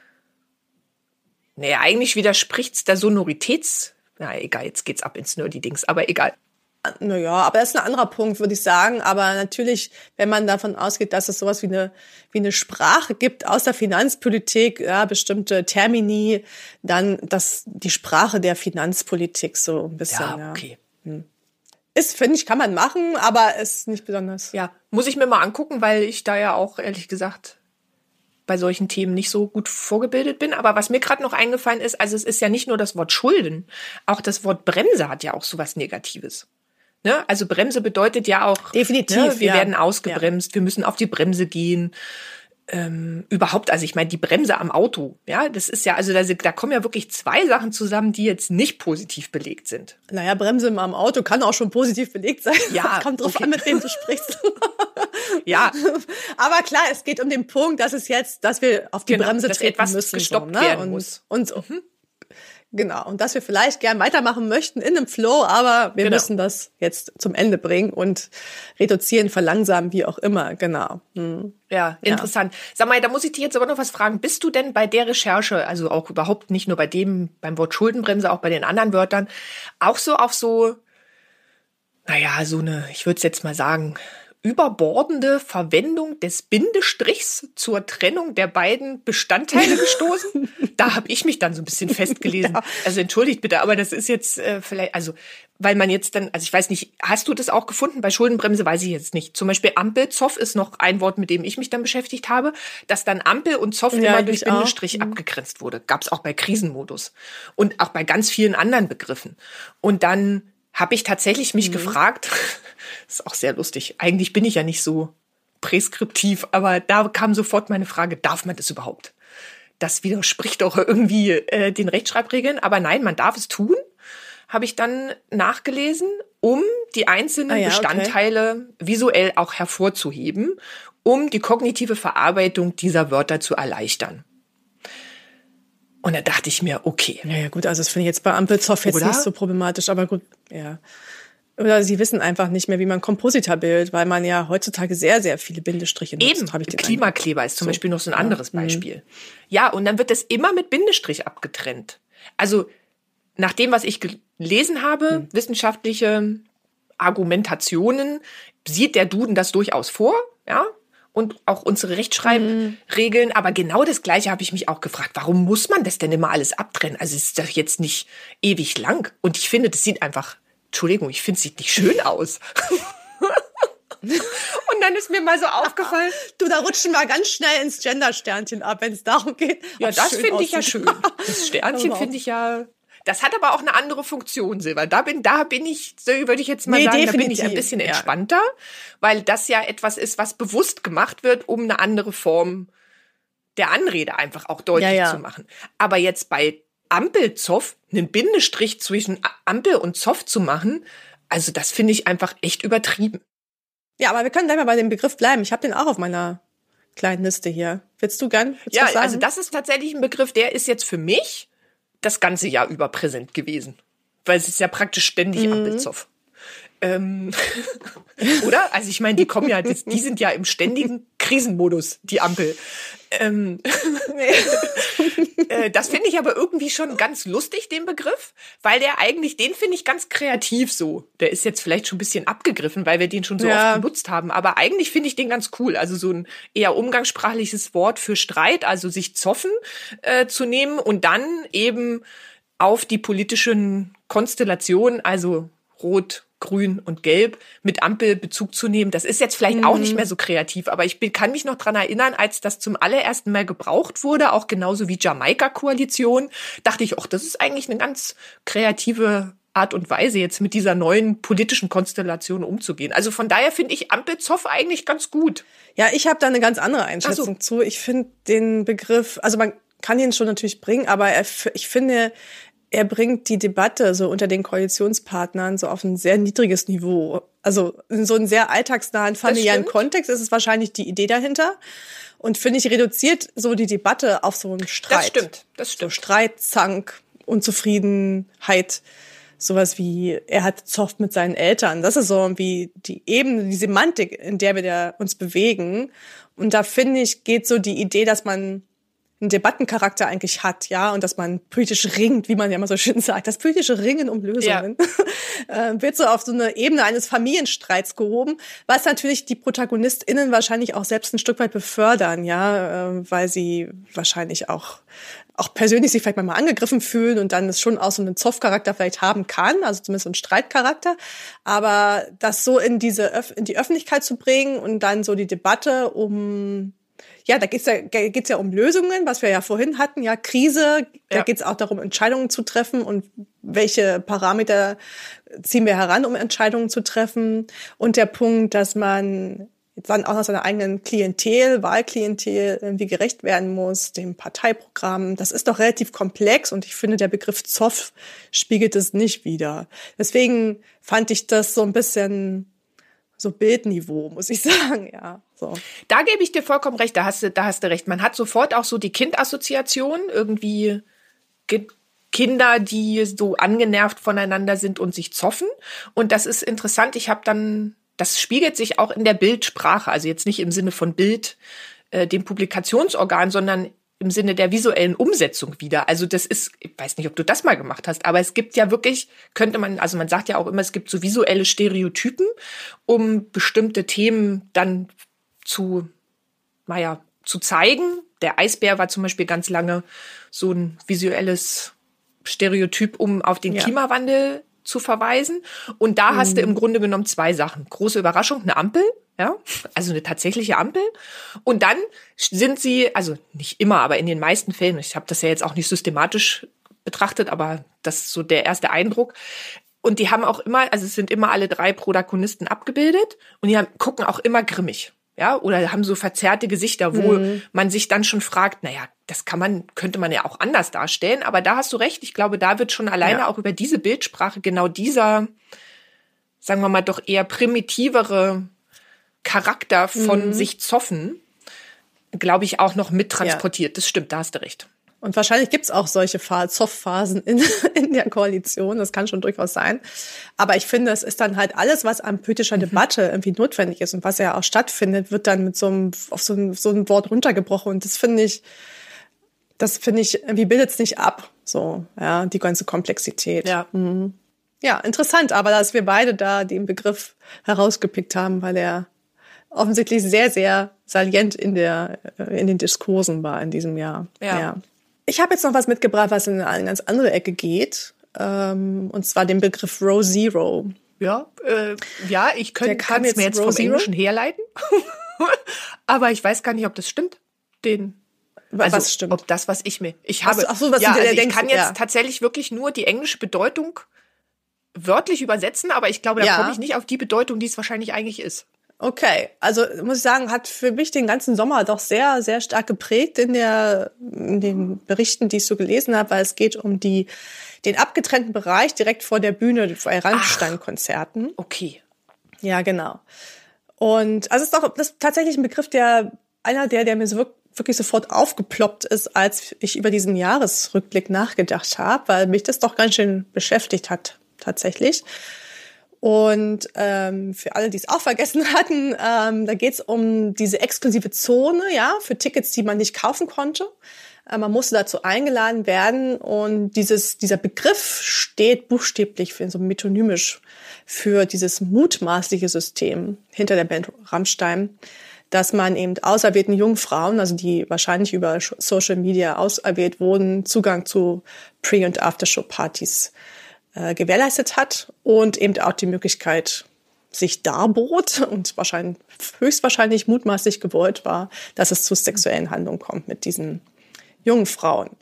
naja, eigentlich widerspricht es der Sonoritäts, na egal, jetzt geht's ab ins Nerdy-Dings, aber egal. Naja, aber das ist ein anderer Punkt, würde ich sagen. Aber natürlich, wenn man davon ausgeht, dass es sowas wie eine, wie eine Sprache gibt aus der Finanzpolitik, ja, bestimmte Termini, dann das, die Sprache der Finanzpolitik so ein bisschen, ja. Okay. Ja. Hm. Ist, finde ich, kann man machen, aber ist nicht besonders. Ja, muss ich mir mal angucken, weil ich da ja auch, ehrlich gesagt, bei solchen Themen nicht so gut vorgebildet bin. Aber was mir gerade noch eingefallen ist, also es ist ja nicht nur das Wort Schulden, auch das Wort Bremse hat ja auch sowas Negatives. Ne? Also Bremse bedeutet ja auch, definitiv, ne, wir ja. werden ausgebremst, ja. wir müssen auf die Bremse gehen. Ähm, überhaupt, also ich meine, die Bremse am Auto, ja, das ist ja, also da, da kommen ja wirklich zwei Sachen zusammen, die jetzt nicht positiv belegt sind. Naja, Bremse am Auto kann auch schon positiv belegt sein. Ja, das kommt drauf okay. an, mit wem du sprichst. Ja. Aber klar, es geht um den Punkt, dass es jetzt, dass wir auf die genau, Bremse dass treten etwas müssen. gestoppt so, ne? werden und, muss. Und so. Mhm. Genau. Und dass wir vielleicht gern weitermachen möchten in einem Flow, aber wir genau. müssen das jetzt zum Ende bringen und reduzieren, verlangsamen, wie auch immer. Genau. Hm. Ja, interessant. Ja. Sag mal, da muss ich dich jetzt aber noch was fragen. Bist du denn bei der Recherche, also auch überhaupt nicht nur bei dem, beim Wort Schuldenbremse, auch bei den anderen Wörtern, auch so auf so, naja, so eine, ich würde es jetzt mal sagen, überbordende Verwendung des Bindestrichs zur Trennung der beiden Bestandteile gestoßen? Da habe ich mich dann so ein bisschen festgelesen. Ja. Also entschuldigt bitte, aber das ist jetzt äh, vielleicht, also weil man jetzt dann, also ich weiß nicht, hast du das auch gefunden? Bei Schuldenbremse weiß ich jetzt nicht. Zum Beispiel Ampel, Zoff ist noch ein Wort, mit dem ich mich dann beschäftigt habe, dass dann Ampel und Zoff ja, immer durch Bindestrich auch. abgegrenzt wurde. Gab es auch bei Krisenmodus und auch bei ganz vielen anderen Begriffen. Und dann habe ich tatsächlich mich mhm. gefragt, ist auch sehr lustig, eigentlich bin ich ja nicht so präskriptiv, aber da kam sofort meine Frage, darf man das überhaupt? Das widerspricht doch irgendwie äh, den Rechtschreibregeln, aber nein, man darf es tun, habe ich dann nachgelesen, um die einzelnen ah ja, Bestandteile okay. visuell auch hervorzuheben, um die kognitive Verarbeitung dieser Wörter zu erleichtern. Und da dachte ich mir, okay. Ja, ja gut, also das finde ich jetzt bei Ampelzoff jetzt Oder? nicht so problematisch, aber gut, ja. Oder sie wissen einfach nicht mehr, wie man Kompositor bildet, weil man ja heutzutage sehr, sehr viele Bindestriche nutzt. Eben, ich Klimakleber ist zum so. Beispiel noch so ein anderes ja. Beispiel. Mhm. Ja, und dann wird das immer mit Bindestrich abgetrennt. Also nach dem, was ich gelesen habe, mhm. wissenschaftliche Argumentationen, sieht der Duden das durchaus vor, ja. Und auch unsere Rechtschreibregeln. Mhm. Aber genau das Gleiche habe ich mich auch gefragt. Warum muss man das denn immer alles abtrennen? Also es ist doch jetzt nicht ewig lang. Und ich finde, das sieht einfach, Entschuldigung, ich finde, es sieht nicht schön aus. Und dann ist mir mal so aufgefallen. Du, da rutschen wir ganz schnell ins Gender-Sternchen ab, wenn es darum geht. Ja, das finde ich ja schön. Das Sternchen finde ich ja... Das hat aber auch eine andere Funktion, Silber. Da bin, da bin ich, so würde ich jetzt mal nee, sagen, definitiv. Da bin ich ein bisschen entspannter, ja. weil das ja etwas ist, was bewusst gemacht wird, um eine andere Form der Anrede einfach auch deutlich ja, ja. zu machen. Aber jetzt bei Ampelzoff einen Bindestrich zwischen Ampel und Zoff zu machen, also das finde ich einfach echt übertrieben. Ja, aber wir können gleich mal bei dem Begriff bleiben. Ich habe den auch auf meiner kleinen Liste hier. Willst du gern? Willst ja, was sagen? Also das ist tatsächlich ein Begriff, der ist jetzt für mich das ganze Jahr über präsent gewesen. Weil es ist ja praktisch ständig mhm. Ampelzoff. Ähm, oder? Also ich meine, die kommen ja, das, die sind ja im ständigen Krisenmodus, die Ampel. Ähm, äh, das finde ich aber irgendwie schon ganz lustig, den Begriff, weil der eigentlich, den finde ich ganz kreativ so. Der ist jetzt vielleicht schon ein bisschen abgegriffen, weil wir den schon so ja. oft benutzt haben, aber eigentlich finde ich den ganz cool. Also so ein eher umgangssprachliches Wort für Streit, also sich zoffen äh, zu nehmen und dann eben auf die politischen Konstellationen, also Rot, Grün und Gelb mit Ampel Bezug zu nehmen. Das ist jetzt vielleicht mhm. auch nicht mehr so kreativ, aber ich bin, kann mich noch dran erinnern, als das zum allerersten Mal gebraucht wurde, auch genauso wie Jamaika-Koalition, dachte ich, ach, das ist eigentlich eine ganz kreative Art und Weise, jetzt mit dieser neuen politischen Konstellation umzugehen. Also von daher finde ich Ampelzoff eigentlich ganz gut. Ja, ich habe da eine ganz andere Einschätzung so. zu. Ich finde den Begriff, also man kann ihn schon natürlich bringen, aber er, ich finde, er bringt die Debatte so unter den Koalitionspartnern so auf ein sehr niedriges Niveau. Also in so einen sehr alltagsnahen, familiären Kontext ist es wahrscheinlich die Idee dahinter. Und finde ich, reduziert so die Debatte auf so einen Streit. Das stimmt, das stimmt. So Streit, Zank, Unzufriedenheit, sowas wie, er hat Zoff mit seinen Eltern. Das ist so irgendwie die Ebene, die Semantik, in der wir da uns bewegen. Und da finde ich, geht so die Idee, dass man einen Debattencharakter eigentlich hat, ja, und dass man politisch ringt, wie man ja immer so schön sagt, das politische Ringen um Lösungen, ja. wird so auf so eine Ebene eines Familienstreits gehoben, was natürlich die ProtagonistInnen wahrscheinlich auch selbst ein Stück weit befördern, ja, weil sie wahrscheinlich auch auch persönlich sich vielleicht mal angegriffen fühlen und dann es schon auch so einen Zoff-Charakter vielleicht haben kann, also zumindest so einen Streitcharakter, aber das so in diese Öf- in die Öffentlichkeit zu bringen und dann so die Debatte um Ja, da geht's ja, geht's ja um Lösungen, was wir ja vorhin hatten, ja, Krise, da ja. geht's auch darum, Entscheidungen zu treffen und welche Parameter ziehen wir heran, um Entscheidungen zu treffen. Und der Punkt, dass man dann auch noch seiner eigenen Klientel, Wahlklientel irgendwie gerecht werden muss, dem Parteiprogramm, das ist doch relativ komplex und ich finde, der Begriff Zoff spiegelt es nicht wider. Deswegen fand ich das so ein bisschen so Bildniveau, muss ich sagen, ja. So. Da gebe ich dir vollkommen recht, da hast du, da hast du recht. Man hat sofort auch so die Kindassoziation, irgendwie ge- Kinder, die so angenervt voneinander sind und sich zoffen. Und das ist interessant. Ich habe dann, das spiegelt sich auch in der Bildsprache, also jetzt nicht im Sinne von Bild, äh, dem Publikationsorgan, sondern im Sinne der visuellen Umsetzung wieder. Also das ist, ich weiß nicht, ob du das mal gemacht hast, aber es gibt ja wirklich, könnte man, also man sagt ja auch immer, es gibt so visuelle Stereotypen, um bestimmte Themen dann zu, naja, zu zeigen. Der Eisbär war zum Beispiel ganz lange so ein visuelles Stereotyp, um auf den ja. Klimawandel zu verweisen. Und da mhm. hast du im Grunde genommen zwei Sachen. Große Überraschung, eine Ampel, ja, also eine tatsächliche Ampel. Und dann sind sie, also nicht immer, aber in den meisten Fällen, ich habe das ja jetzt auch nicht systematisch betrachtet, aber das ist so der erste Eindruck. Und die haben auch immer, also es sind immer alle drei Protagonisten abgebildet und die haben, gucken auch immer grimmig. Ja, oder haben so verzerrte Gesichter, wo mhm. man sich dann schon fragt, naja, das kann man, könnte man ja auch anders darstellen. Aber da hast du recht. Ich glaube, da wird schon alleine ja. auch über diese Bildsprache genau dieser, sagen wir mal, doch eher primitivere Charakter von mhm. sich zoffen, glaube ich, auch noch mittransportiert. Ja. Das stimmt, da hast du recht. Und wahrscheinlich gibt's auch solche Zoff-Phasen in, in der Koalition. Das kann schon durchaus sein. Aber ich finde, es ist dann halt alles, was an politischer mhm. Debatte irgendwie notwendig ist und was ja auch stattfindet, wird dann mit so einem, auf so ein, so ein Wort runtergebrochen. Und das finde ich, das finde ich, irgendwie bildet's nicht ab. So, ja, die ganze Komplexität. Ja. Mhm. Ja, interessant. Aber dass wir beide da den Begriff herausgepickt haben, weil er offensichtlich sehr, sehr salient in der, in den Diskursen war in diesem Jahr. Ja. ja. Ich habe jetzt noch was mitgebracht, was in eine ganz andere Ecke geht, ähm, und zwar den Begriff Row Zero. Ja, äh, ja, ich könnte kann es mir jetzt vom Englischen herleiten, aber ich weiß gar nicht, ob das stimmt. Den, also, was stimmt? Ob das, was ich mir, ich habe, ach so, was ja, du dir also denkst, ich kann jetzt ja. tatsächlich wirklich nur die englische Bedeutung wörtlich übersetzen, aber ich glaube, da ja. komme ich nicht auf die Bedeutung, die es wahrscheinlich eigentlich ist. Okay, also muss ich sagen, hat für mich den ganzen Sommer doch sehr, sehr stark geprägt in der, in den Berichten, die ich so gelesen habe, weil es geht um die, den abgetrennten Bereich direkt vor der Bühne bei Rammstein-Konzerten. Okay. Ja, genau. Und also es ist doch das ist tatsächlich ein Begriff, der einer der, der mir so wirklich sofort aufgeploppt ist, als ich über diesen Jahresrückblick nachgedacht habe, weil mich das doch ganz schön beschäftigt hat, tatsächlich. Und ähm, für alle, die es auch vergessen hatten, ähm, da geht es um diese exklusive Zone, ja, für Tickets, die man nicht kaufen konnte. Äh, man musste dazu eingeladen werden und dieses dieser Begriff steht buchstäblich für so metonymisch für dieses mutmaßliche System hinter der Band Rammstein, dass man eben auserwählten jungen Frauen, also die wahrscheinlich über Social Media auserwählt wurden, Zugang zu Pre- und Aftershow-Partys Äh, gewährleistet hat und eben auch die Möglichkeit sich darbot und wahrscheinlich höchstwahrscheinlich mutmaßlich gewollt war, dass es zu sexuellen Handlungen kommt mit diesen jungen Frauen.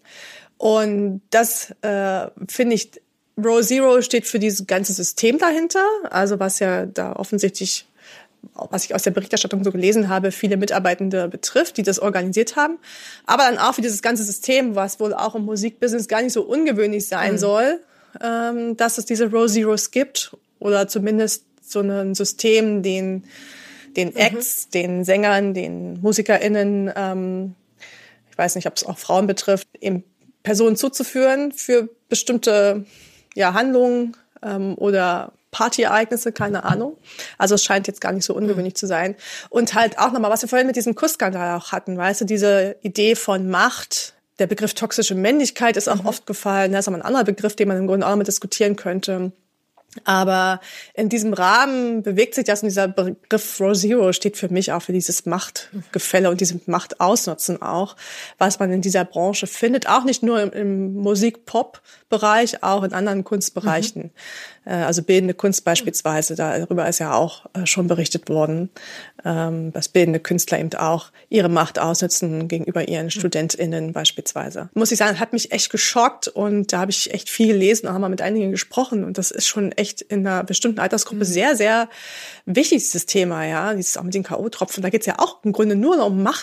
Und das äh, finde ich, Row Zero steht für dieses ganze System dahinter, also was ja da offensichtlich, was ich aus der Berichterstattung so gelesen habe, viele Mitarbeitende betrifft, die das organisiert haben, aber dann auch für dieses ganze System, was wohl auch im Musikbusiness gar nicht so ungewöhnlich sein mhm. soll, dass es diese Row Zeros gibt oder zumindest so ein System, den den Acts, mhm. den Sängern, den MusikerInnen, ähm, ich weiß nicht, ob es auch Frauen betrifft, eben Personen zuzuführen für bestimmte ja, Handlungen ähm, oder Partyereignisse, keine Ahnung. Also es scheint jetzt gar nicht so ungewöhnlich mhm. zu sein. Und halt auch nochmal, was wir vorhin mit diesem Kussskandal auch hatten, weißt du, diese Idee von Macht. Der Begriff toxische Männlichkeit ist auch mhm. oft gefallen. Das ist aber ein anderer Begriff, den man im Grunde auch noch mit diskutieren könnte. Aber in diesem Rahmen bewegt sich das und dieser Begriff Row Zero steht für mich auch für dieses Machtgefälle und diese Machtausnutzen auch, was man in dieser Branche findet. Auch nicht nur im, im Musik-Pop-Bereich, auch in anderen Kunstbereichen. Mhm. Also bildende Kunst beispielsweise, darüber ist ja auch schon berichtet worden, dass bildende Künstler eben auch ihre Macht ausnutzen gegenüber ihren StudentInnen beispielsweise. Muss ich sagen, hat mich echt geschockt und da habe ich echt viel gelesen und haben mal mit einigen gesprochen und das ist schon echt in einer bestimmten Altersgruppe mhm. sehr, sehr wichtig, dieses Thema, ja, dieses auch mit den K O-Tropfen. Da geht es ja auch im Grunde nur um Macht,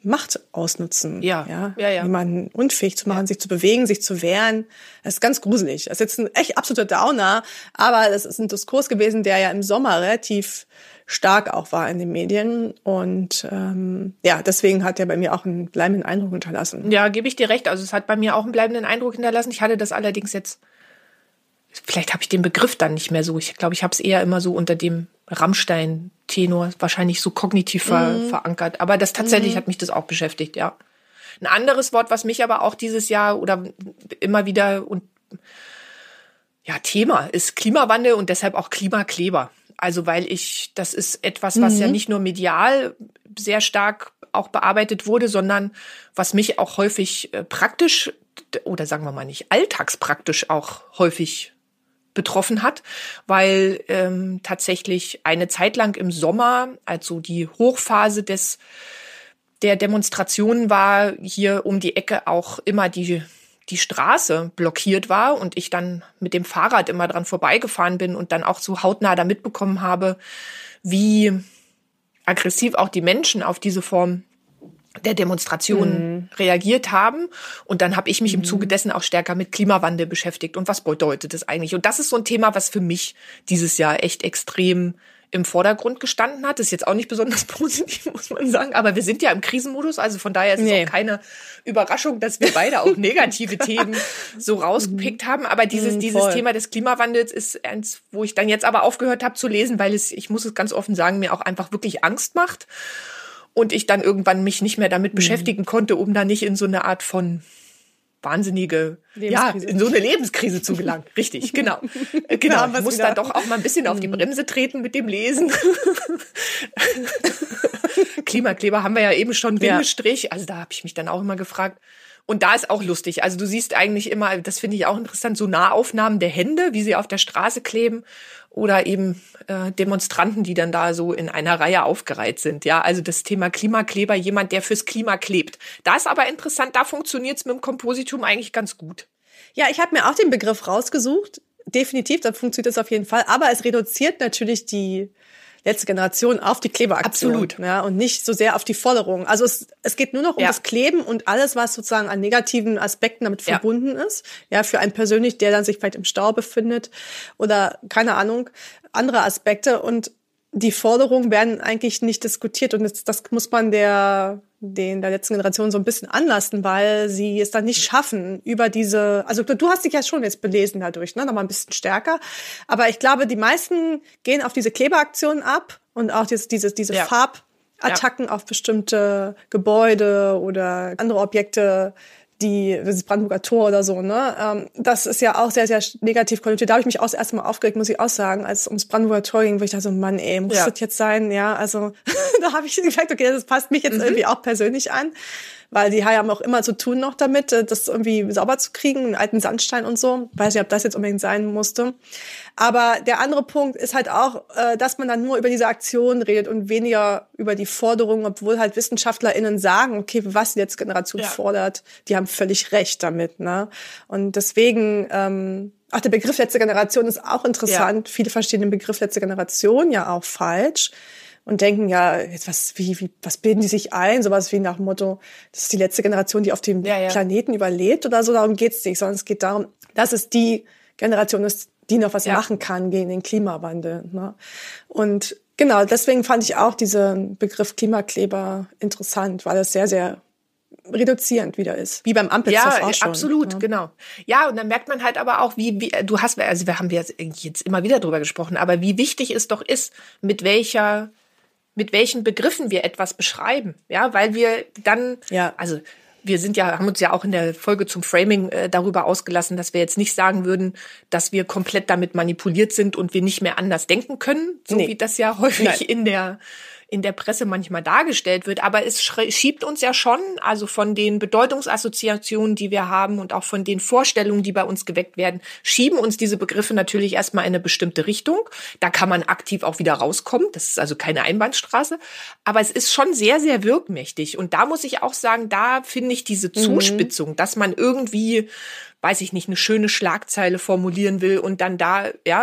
Macht ausnutzen. Ja, ja, ja, ja. Jemanden unfähig zu machen, ja. sich zu bewegen, sich zu wehren. Das ist ganz gruselig. Das ist jetzt ein echt absoluter Downer, aber das ist ein Diskurs gewesen, der ja im Sommer relativ stark auch war in den Medien. Und ähm, ja, deswegen hat er bei mir auch einen bleibenden Eindruck hinterlassen. Ja, gebe ich dir recht. Also es hat bei mir auch einen bleibenden Eindruck hinterlassen. Ich hatte das allerdings jetzt, vielleicht habe ich den Begriff dann nicht mehr so. Ich glaube, ich habe es eher immer so unter dem Rammstein-Tenor, wahrscheinlich so kognitiv ver- mhm. verankert. Aber das tatsächlich mhm. hat mich das auch beschäftigt, ja. Ein anderes Wort, was mich aber auch dieses Jahr oder immer wieder und ja, Thema ist Klimawandel und deshalb auch Klimakleber. Also weil ich, das ist etwas, was mhm. ja nicht nur medial sehr stark auch bearbeitet wurde, sondern was mich auch häufig äh, praktisch oder sagen wir mal nicht alltagspraktisch auch häufig betroffen hat, weil ähm, tatsächlich eine Zeit lang im Sommer, also die Hochphase des der Demonstrationen war, hier um die Ecke auch immer die die Straße blockiert war und ich dann mit dem Fahrrad immer dran vorbeigefahren bin und dann auch so hautnah da mitbekommen habe, wie aggressiv auch die Menschen auf diese Form der Demonstration mhm. reagiert haben. Und dann habe ich mich mhm. im Zuge dessen auch stärker mit Klimawandel beschäftigt. Und was bedeutet das eigentlich? Und das ist so ein Thema, was für mich dieses Jahr echt extrem im Vordergrund gestanden hat. Das ist jetzt auch nicht besonders positiv, muss man sagen. Aber wir sind ja im Krisenmodus. Also von daher ist es nee. auch keine Überraschung, dass wir beide auch negative Themen so rausgepickt haben. Aber dieses, mhm, dieses Thema des Klimawandels ist eins, wo ich dann jetzt aber aufgehört habe zu lesen, weil es, ich muss es ganz offen sagen, mir auch einfach wirklich Angst macht. Und ich dann irgendwann mich nicht mehr damit mhm. beschäftigen konnte, um da nicht in so eine Art von wahnsinnige, ja, in so eine Lebenskrise zu gelangen. Richtig, genau. Genau, ich muss da doch auch mal ein bisschen auf die Bremse treten mit dem Lesen. Klimakleber haben wir ja eben schon, Bindestrich. Also da habe ich mich dann auch immer gefragt. Und da ist auch lustig. Also du siehst eigentlich immer, das finde ich auch interessant, so Nahaufnahmen der Hände, wie sie auf der Straße kleben. Oder eben äh, Demonstranten, die dann da so in einer Reihe aufgereiht sind. Ja, also das Thema Klimakleber, jemand, der fürs Klima klebt. Da ist aber interessant, da funktioniert es mit dem Kompositum eigentlich ganz gut. Ja, ich habe mir auch den Begriff rausgesucht. Definitiv, da funktioniert es auf jeden Fall. Aber es reduziert natürlich die letzte Generation auf die Kleberaktion. Absolut. Ja, und nicht so sehr auf die Forderung. Also es, es geht nur noch um ja. das Kleben und alles, was sozusagen an negativen Aspekten damit ja. verbunden ist. Ja, für einen persönlich, der dann sich vielleicht im Stau befindet oder, keine Ahnung, andere Aspekte. Und die Forderungen werden eigentlich nicht diskutiert. Und das, das muss man der, den der letzten Generation so ein bisschen anlassen, weil sie es dann nicht schaffen, über diese, also du hast dich ja schon jetzt belesen dadurch, ne, nochmal ein bisschen stärker. Aber ich glaube, die meisten gehen auf diese Klebeaktionen ab und auch dieses, diese, diese ja. Farbattacken ja. auf bestimmte Gebäude oder andere Objekte, die, das Brandenburger Tor oder so, ne, das ist ja auch sehr, sehr negativ konnotiert. Da habe ich mich auch das erste Mal aufgeregt, muss ich auch sagen, als es ums Brandenburger Tor ging, wo ich dachte so, Mann, ey, muss ja. das jetzt sein? Ja, also da habe ich gesagt, okay, das passt mich jetzt mhm. irgendwie auch persönlich an, weil die haben auch immer zu tun noch damit, das irgendwie sauber zu kriegen, einen alten Sandstein und so. Weiß nicht, ob das jetzt unbedingt sein musste. Aber der andere Punkt ist halt auch, dass man dann nur über diese Aktion redet und weniger über die Forderungen, obwohl halt WissenschaftlerInnen sagen, okay, was die letzte Generation ja. fordert, die haben völlig recht damit, ne? Und deswegen, ähm, ach, der Begriff letzte Generation ist auch interessant. Ja. Viele verstehen den Begriff letzte Generation ja auch falsch und denken ja, jetzt was, wie, wie, was bilden die sich ein? Sowas wie nach dem Motto, das ist die letzte Generation, die auf dem ja, ja. Planeten überlebt oder so. Darum geht's nicht, sondern es geht darum, dass es die Generation ist, die noch was ja. machen kann gegen den Klimawandel. Ne? Und genau, deswegen fand ich auch diesen Begriff Klimakleber interessant, weil es sehr, sehr reduzierend wieder ist. Wie beim Ampelzoff ja, auch schon. Absolut, ja. genau. Ja, und dann merkt man halt aber auch, wie, wie du hast, also wir haben jetzt, jetzt immer wieder drüber gesprochen, aber wie wichtig es doch ist, mit welcher, mit welchen Begriffen wir etwas beschreiben. Ja, weil wir dann, ja. also wir sind ja, haben uns ja auch in der Folge zum Framing äh, darüber ausgelassen, dass wir jetzt nicht sagen würden, dass wir komplett damit manipuliert sind und wir nicht mehr anders denken können, so nee. wie das ja häufig Nein. in der in der Presse manchmal dargestellt wird. Aber es schiebt uns ja schon, also von den Bedeutungsassoziationen, die wir haben und auch von den Vorstellungen, die bei uns geweckt werden, schieben uns diese Begriffe natürlich erstmal in eine bestimmte Richtung. Da kann man aktiv auch wieder rauskommen. Das ist also keine Einbahnstraße. Aber es ist schon sehr, sehr wirkmächtig. Und da muss ich auch sagen, da finde ich diese Zuspitzung, mhm. dass man irgendwie, weiß ich nicht, eine schöne Schlagzeile formulieren will und dann da, ja,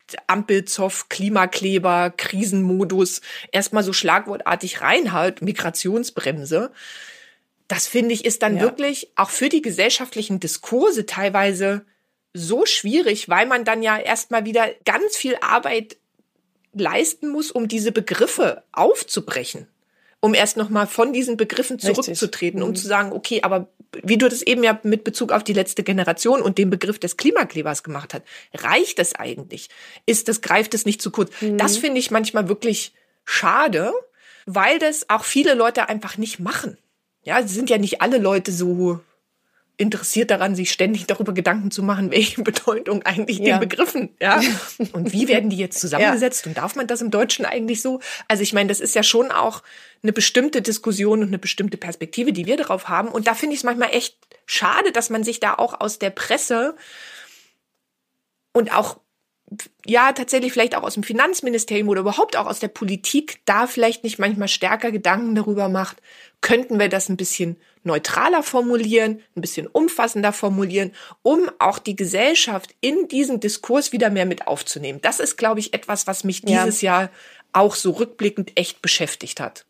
Ampelzoff, Klimakleber, Krisenmodus erstmal so schlagwortartig reinhaut, Migrationsbremse. Das finde ich ist dann ja. wirklich auch für die gesellschaftlichen Diskurse teilweise so schwierig, weil man dann ja erstmal wieder ganz viel Arbeit leisten muss, um diese Begriffe aufzubrechen. Um erst nochmal von diesen Begriffen zurückzutreten, um mhm. zu sagen, okay, aber wie du das eben ja mit Bezug auf die letzte Generation und den Begriff des Klimaklebers gemacht hast, reicht es eigentlich? Ist das, greift es nicht zu kurz? Mhm. Das finde ich manchmal wirklich schade, weil das auch viele Leute einfach nicht machen. Ja, es sind ja nicht alle Leute so interessiert daran, sich ständig darüber Gedanken zu machen, welche Bedeutung eigentlich ja. den Begriffen, ja. Und wie werden die jetzt zusammengesetzt? Ja. Und darf man das im Deutschen eigentlich so? Also ich meine, das ist ja schon auch eine bestimmte Diskussion und eine bestimmte Perspektive, die wir darauf haben. Und da finde ich es manchmal echt schade, dass man sich da auch aus der Presse und auch, ja, tatsächlich vielleicht auch aus dem Finanzministerium oder überhaupt auch aus der Politik da vielleicht nicht manchmal stärker Gedanken darüber macht, könnten wir das ein bisschen neutraler formulieren, ein bisschen umfassender formulieren, um auch die Gesellschaft in diesen Diskurs wieder mehr mit aufzunehmen. Das ist, glaube ich, etwas, was mich dieses ja. Jahr auch so rückblickend echt beschäftigt hat.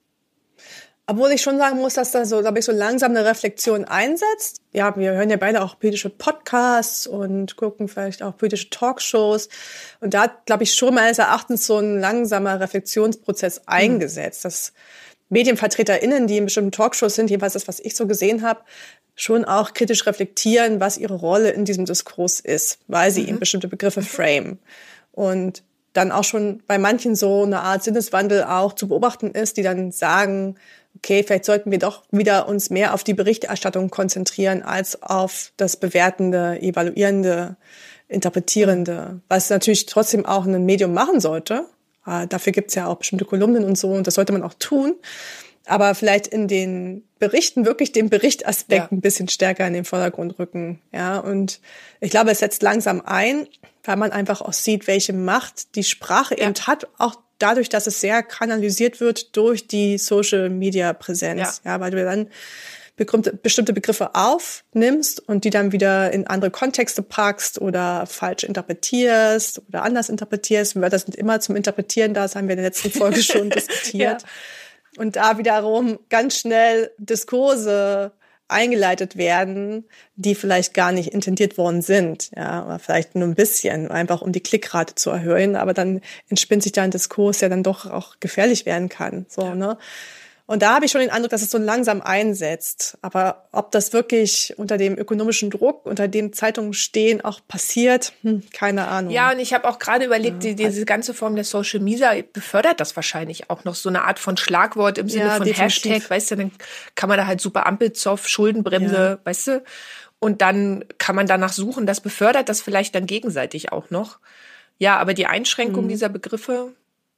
Obwohl ich schon sagen muss, dass da so, glaube ich, so langsam eine Reflexion einsetzt. Ja, wir hören ja beide auch politische Podcasts und gucken vielleicht auch politische Talkshows. Und da hat, glaube ich, schon meines Erachtens so ein langsamer Reflexionsprozess eingesetzt, mhm. dass MedienvertreterInnen, die in bestimmten Talkshows sind, jedenfalls das, was ich so gesehen habe, schon auch kritisch reflektieren, was ihre Rolle in diesem Diskurs ist, weil sie mhm. eben bestimmte Begriffe framen. Und dann auch schon bei manchen so eine Art Sinneswandel auch zu beobachten ist, die dann sagen, okay, vielleicht sollten wir doch wieder uns mehr auf die Berichterstattung konzentrieren als auf das bewertende, evaluierende, interpretierende, was natürlich trotzdem auch ein Medium machen sollte. Äh, dafür gibt's ja auch bestimmte Kolumnen und so und das sollte man auch tun. Aber vielleicht in den Berichten wirklich den Berichtaspekt ja. ein bisschen stärker in den Vordergrund rücken. Ja, und ich glaube, es setzt langsam ein, weil man einfach auch sieht, welche Macht die Sprache ja. eben hat, auch dadurch, dass es sehr kanalisiert wird durch die Social-Media-Präsenz. Ja. ja, weil du dann bestimmte Begriffe aufnimmst und die dann wieder in andere Kontexte packst oder falsch interpretierst oder anders interpretierst. Wörter sind immer zum Interpretieren da, das haben wir in der letzten Folge schon diskutiert. Ja. Und da wiederum ganz schnell Diskurse eingeleitet werden, die vielleicht gar nicht intendiert worden sind, ja, oder vielleicht nur ein bisschen, einfach um die Klickrate zu erhöhen, aber dann entspinnt sich da ein Diskurs, der dann doch auch gefährlich werden kann, so, ja. ne? Und da habe ich schon den Eindruck, dass es so langsam einsetzt. Aber ob das wirklich unter dem ökonomischen Druck, unter dem Zeitungen stehen, auch passiert, hm, keine Ahnung. Ja, und ich habe auch gerade überlegt, ja. die, diese ganze Form der Social Media befördert das wahrscheinlich auch noch. So eine Art von Schlagwort im Sinne ja, von definitiv. Hashtag, weißt du, dann kann man da halt super Ampelzoff, Schuldenbremse, ja. weißt du. Und dann kann man danach suchen, das befördert das vielleicht dann gegenseitig auch noch. Ja, aber die Einschränkung mhm. dieser Begriffe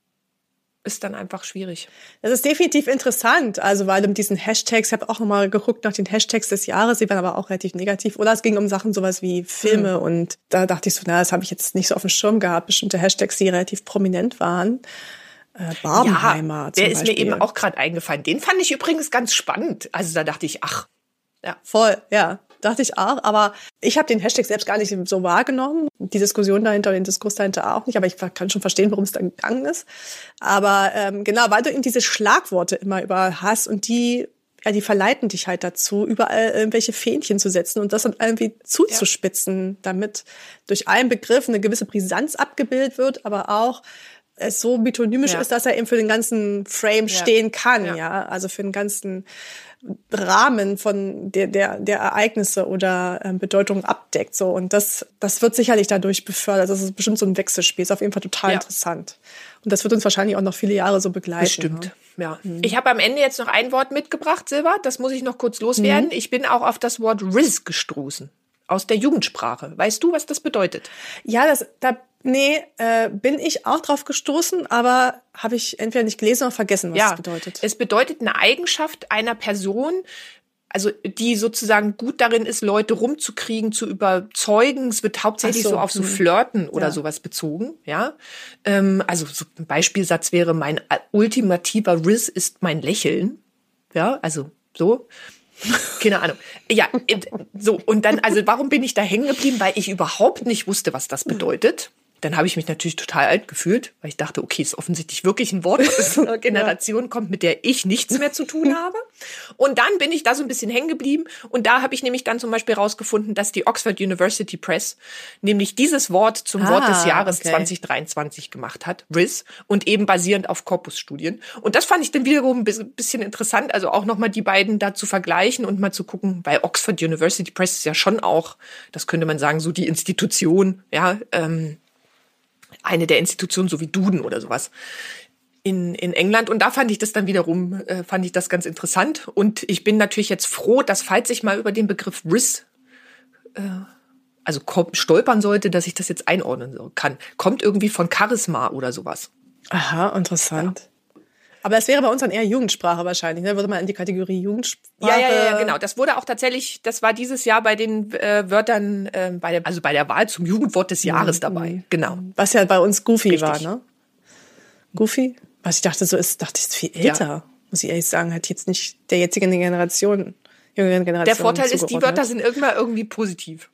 ist dann einfach schwierig. Das ist definitiv interessant, also weil mit diesen Hashtags, ich habe auch nochmal geguckt nach den Hashtags des Jahres, die waren aber auch relativ negativ. Oder es ging um Sachen sowas wie Filme mhm. und da dachte ich so, na, das habe ich jetzt nicht so auf dem Schirm gehabt, bestimmte Hashtags, die relativ prominent waren. Äh, Barbenheimer ja, zum der Beispiel. Ist mir eben auch gerade eingefallen. Den fand ich übrigens ganz spannend. Also da dachte ich, ach. Ja, voll, ja. Dachte ich auch, aber ich habe den Hashtag selbst gar nicht so wahrgenommen. Die Diskussion dahinter, den Diskurs dahinter auch nicht, aber ich kann schon verstehen, worum es da gegangen ist. Aber ähm, genau, weil du eben diese Schlagworte immer überall hast und die, ja, die verleiten dich halt dazu, überall irgendwelche Fähnchen zu setzen und das dann irgendwie zuzuspitzen, ja. damit durch einen Begriff eine gewisse Brisanz abgebildet wird, aber auch es so metonymisch ja. ist, dass er eben für den ganzen Frame ja. stehen kann, ja. ja, also für den ganzen Rahmen von der der der Ereignisse oder ähm, Bedeutung abdeckt, so, und das das wird sicherlich dadurch befördert. Das ist bestimmt so ein Wechselspiel, ist auf jeden Fall total ja. interessant und das wird uns wahrscheinlich auch noch viele Jahre so begleiten. Bestimmt, ne? ja. Mhm. Ich habe am Ende jetzt noch ein Wort mitgebracht, Silva, das muss ich noch kurz loswerden. Mhm. Ich bin auch auf das Wort Riz gestoßen aus der Jugendsprache. Weißt du, was das bedeutet? Ja, das da Nee, äh, bin ich auch drauf gestoßen, aber habe ich entweder nicht gelesen oder vergessen, was ja, es bedeutet. Es bedeutet eine Eigenschaft einer Person, also die sozusagen gut darin ist, Leute rumzukriegen, zu überzeugen. Es wird hauptsächlich so. so auf so Flirten oder ja. sowas bezogen. Ja, ähm, also so ein Beispielsatz wäre: Mein ultimativer Riz ist mein Lächeln. Ja, also so. Keine Ahnung. Ja, so, und dann, also warum bin ich da hängen geblieben? Weil ich überhaupt nicht wusste, was das bedeutet. Dann habe ich mich natürlich total alt gefühlt, weil ich dachte, okay, ist offensichtlich wirklich ein Wort, das aus einer Generation ja. kommt, mit der ich nichts mehr zu tun habe. Und dann bin ich da so ein bisschen hängen geblieben. Und da habe ich nämlich dann zum Beispiel rausgefunden, dass die Oxford University Press nämlich dieses Wort zum ah, Wort des Jahres okay. zwanzig dreiundzwanzig gemacht hat, Riz, und eben basierend auf Korpusstudien. Und das fand ich dann wiederum ein bisschen interessant, also auch nochmal die beiden da zu vergleichen und mal zu gucken, weil Oxford University Press ist ja schon auch, das könnte man sagen, so die Institution, ja, ähm, eine der Institutionen, so wie Duden oder sowas in, in England. Und da fand ich das dann wiederum, äh, fand ich das ganz interessant. Und ich bin natürlich jetzt froh, dass, falls ich mal über den Begriff Riz, äh, also stolpern sollte, dass ich das jetzt einordnen kann. Kommt irgendwie von Charisma oder sowas. Aha, interessant. Ja. Aber es wäre bei uns dann eher Jugendsprache wahrscheinlich, ne? Würde man in die Kategorie Jugendsprache... Ja, ja, ja, genau. Das wurde auch tatsächlich, das war dieses Jahr bei den äh, Wörtern, äh, bei der, also bei der Wahl zum Jugendwort des Jahres mhm. dabei. Genau. Was ja bei uns Goofy Richtig. war, ne? Goofy? Was ich dachte, so ist, dachte ich, ist viel älter. Ja. Muss ich ehrlich sagen, hat jetzt nicht der jetzigen Generation, jüngeren Generation. Der Vorteil ist, die Wörter sind irgendwann irgendwie positiv.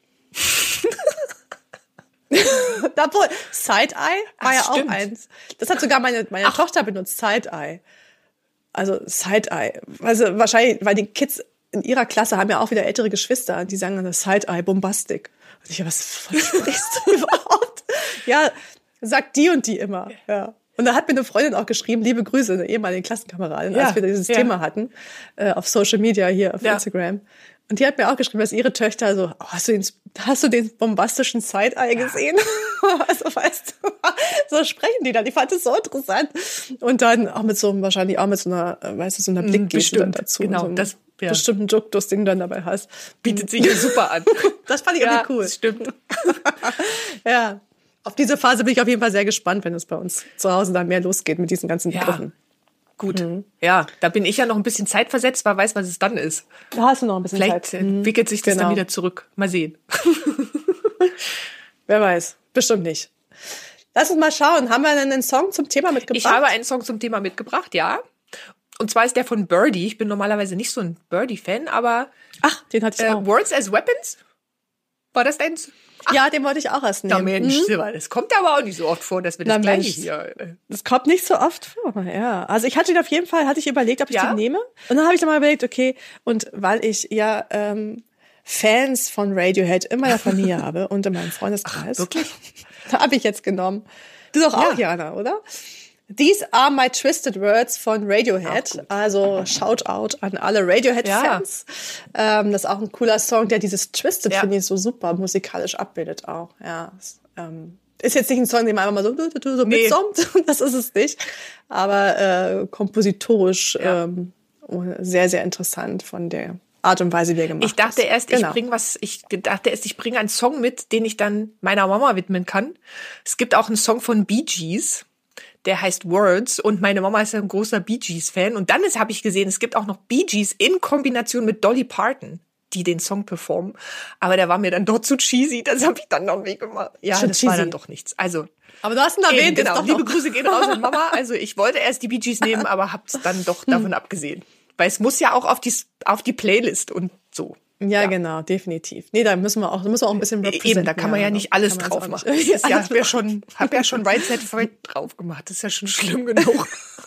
Side-Eye war Ach, ja stimmt. auch eins. Das hat sogar meine, meine Tochter benutzt, Side-Eye. Also Side-Eye. Also wahrscheinlich, weil die Kids in ihrer Klasse haben ja auch wieder ältere Geschwister, die sagen dann das Side-Eye, Bombastic. Und ich, was, was sprichst du überhaupt? Ja, sagt die und die immer. Ja. Und da hat mir eine Freundin auch geschrieben, liebe Grüße, eine ehemalige Klassenkameradin, ja, als wir dieses ja. Thema hatten, äh, auf Social Media hier, auf ja. Instagram. Und die hat mir auch geschrieben, dass ihre Töchter so, oh, hast du den, hast du den bombastischen Side-Eye gesehen? Ja. Also, weißt du, so sprechen die dann. Ich fand das so interessant. Und dann auch mit so, wahrscheinlich auch mit so einer, weißt du, so einer Blickgeste dann dazu. Genau, so einen das, ja. bestimmten Duktus, den du dann dabei hast. Bietet sich ja super an. Das fand ich ja, irgendwie cool. Das stimmt. Ja. Auf diese Phase bin ich auf jeden Fall sehr gespannt, wenn es bei uns zu Hause dann mehr losgeht mit diesen ganzen Begriffen. Ja. Gut, mhm. ja, da bin ich ja noch ein bisschen zeitversetzt, weil weiß, was es dann ist. Da hast du noch ein bisschen Vielleicht Zeit. Vielleicht entwickelt sich das genau. dann wieder zurück. Mal sehen. Wer weiß, bestimmt nicht. Lass uns mal schauen, haben wir denn einen Song zum Thema mitgebracht? Ich habe einen Song zum Thema mitgebracht, ja. Und zwar ist der von Birdie. Ich bin normalerweise nicht so ein Birdie-Fan, aber... Ach, den hatte ich äh, auch. Words as Weapons? War das dein... Ach, ja, den wollte ich auch erst nehmen. Ja, Mensch, mhm. das kommt aber auch nicht so oft vor, dass wir das Na, gleiche Mensch. hier... Das kommt nicht so oft vor, ja. Also ich hatte ihn auf jeden Fall, hatte ich überlegt, ob ich ja? den nehme. Und dann habe ich dann mal überlegt, okay, und weil ich ja ähm, Fans von Radiohead in meiner Familie habe und in meinem Freundeskreis. Ach, wirklich? Da habe ich jetzt genommen. Du doch auch, ja. Jana, oder? These are my twisted words von Radiohead. Also Shoutout an alle Radiohead-Fans. Ja. Ähm, das ist auch ein cooler Song, der dieses Twisted, ja. finde ich, so super musikalisch abbildet auch. Ja, das, ähm, ist jetzt nicht ein Song, den man einfach mal so, so nee. mitsummt. Das ist es nicht. Aber äh, kompositorisch ja. ähm, sehr, sehr interessant von der Art und Weise, wie er gemacht ist. Ich dachte ist. erst, genau. ich bringe was, ich dachte erst, ich bringe einen Song mit, den ich dann meiner Mama widmen kann. Es gibt auch einen Song von Bee Gees. Der heißt Words und meine Mama ist ja ein großer Bee Gees-Fan. Und dann habe ich gesehen, es gibt auch noch Bee Gees in Kombination mit Dolly Parton, die den Song performen. Aber der war mir dann doch zu cheesy, das habe ich dann noch nie gemacht. Ja, Schon das cheesy. war dann doch nichts. Also, aber du hast ihn erwähnt, genau. Doch Liebe noch. Grüße gehen raus an Mama. Also ich wollte erst die Bee Gees nehmen, aber hab's dann doch davon abgesehen. Weil es muss ja auch auf die, auf die Playlist und so. Ja, ja, genau, definitiv. Nee, da müssen wir auch, da müssen wir auch ein bisschen representen. Eben, da kann man ja nicht alles drauf machen. Ich ja, hab ja schon, hab ja schon Right Set Fred drauf gemacht. Das ist ja schon schlimm genug.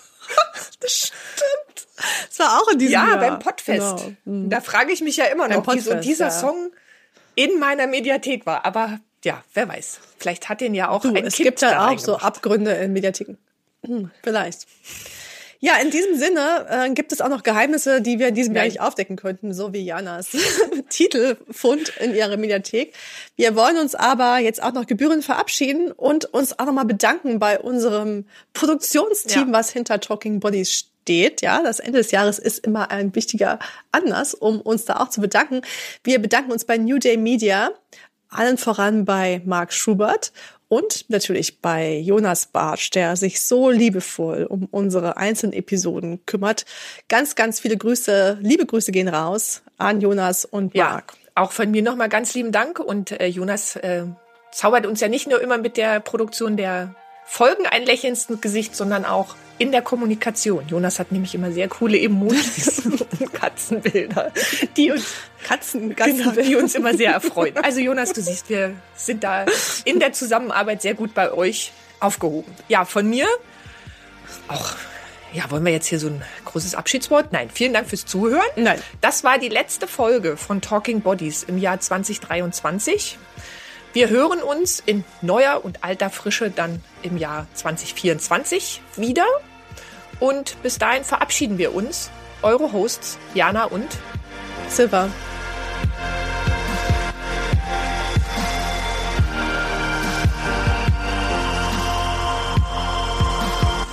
Das stimmt. Das war auch in diesem ja, Jahr. Ja, beim Podfest. Genau. Mhm. Da frage ich mich ja immer noch, Podfest, wieso dieser ja. Song in meiner Mediathek war. Aber ja, wer weiß. Vielleicht hat den ja auch du, ein es Kind gibt ja da auch so Abgründe in Mediatheken. Hm, vielleicht. Ja, in diesem Sinne äh, gibt es auch noch Geheimnisse, die wir in diesem Jahr nicht aufdecken könnten, so wie Janas Titelfund in ihrer Mediathek. Wir wollen uns aber jetzt auch noch gebührend verabschieden und uns auch nochmal bedanken bei unserem Produktionsteam, ja. was hinter Talking Bodies steht. Ja, das Ende des Jahres ist immer ein wichtiger Anlass, um uns da auch zu bedanken. Wir bedanken uns bei New Day Media, allen voran bei Marc Schubert. Und natürlich bei Jonas Bartsch, der sich so liebevoll um unsere einzelnen Episoden kümmert. Ganz, ganz viele Grüße, liebe Grüße gehen raus an Jonas und Marc. Ja, auch von mir nochmal ganz lieben Dank. Und äh, Jonas äh, zaubert uns ja nicht nur immer mit der Produktion der Folgen ein Lächeln ins Gesicht, sondern auch in der Kommunikation. Jonas hat nämlich immer sehr coole Emojis und Katzenbilder, die uns, Katzen, genau, die uns immer sehr erfreuen. Also Jonas, du siehst, wir sind da in der Zusammenarbeit sehr gut bei euch aufgehoben. Ja, von mir auch, ja, wollen wir jetzt hier so ein großes Abschiedswort? Nein, vielen Dank fürs Zuhören. Nein. Das war die letzte Folge von Talking Bodies im Jahr zwanzig dreiundzwanzig. Wir hören uns in neuer und alter Frische dann im Jahr zwanzig vierundzwanzig wieder. Und bis dahin verabschieden wir uns. Eure Hosts Jana und Silva.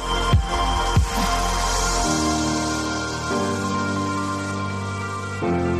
Thank you.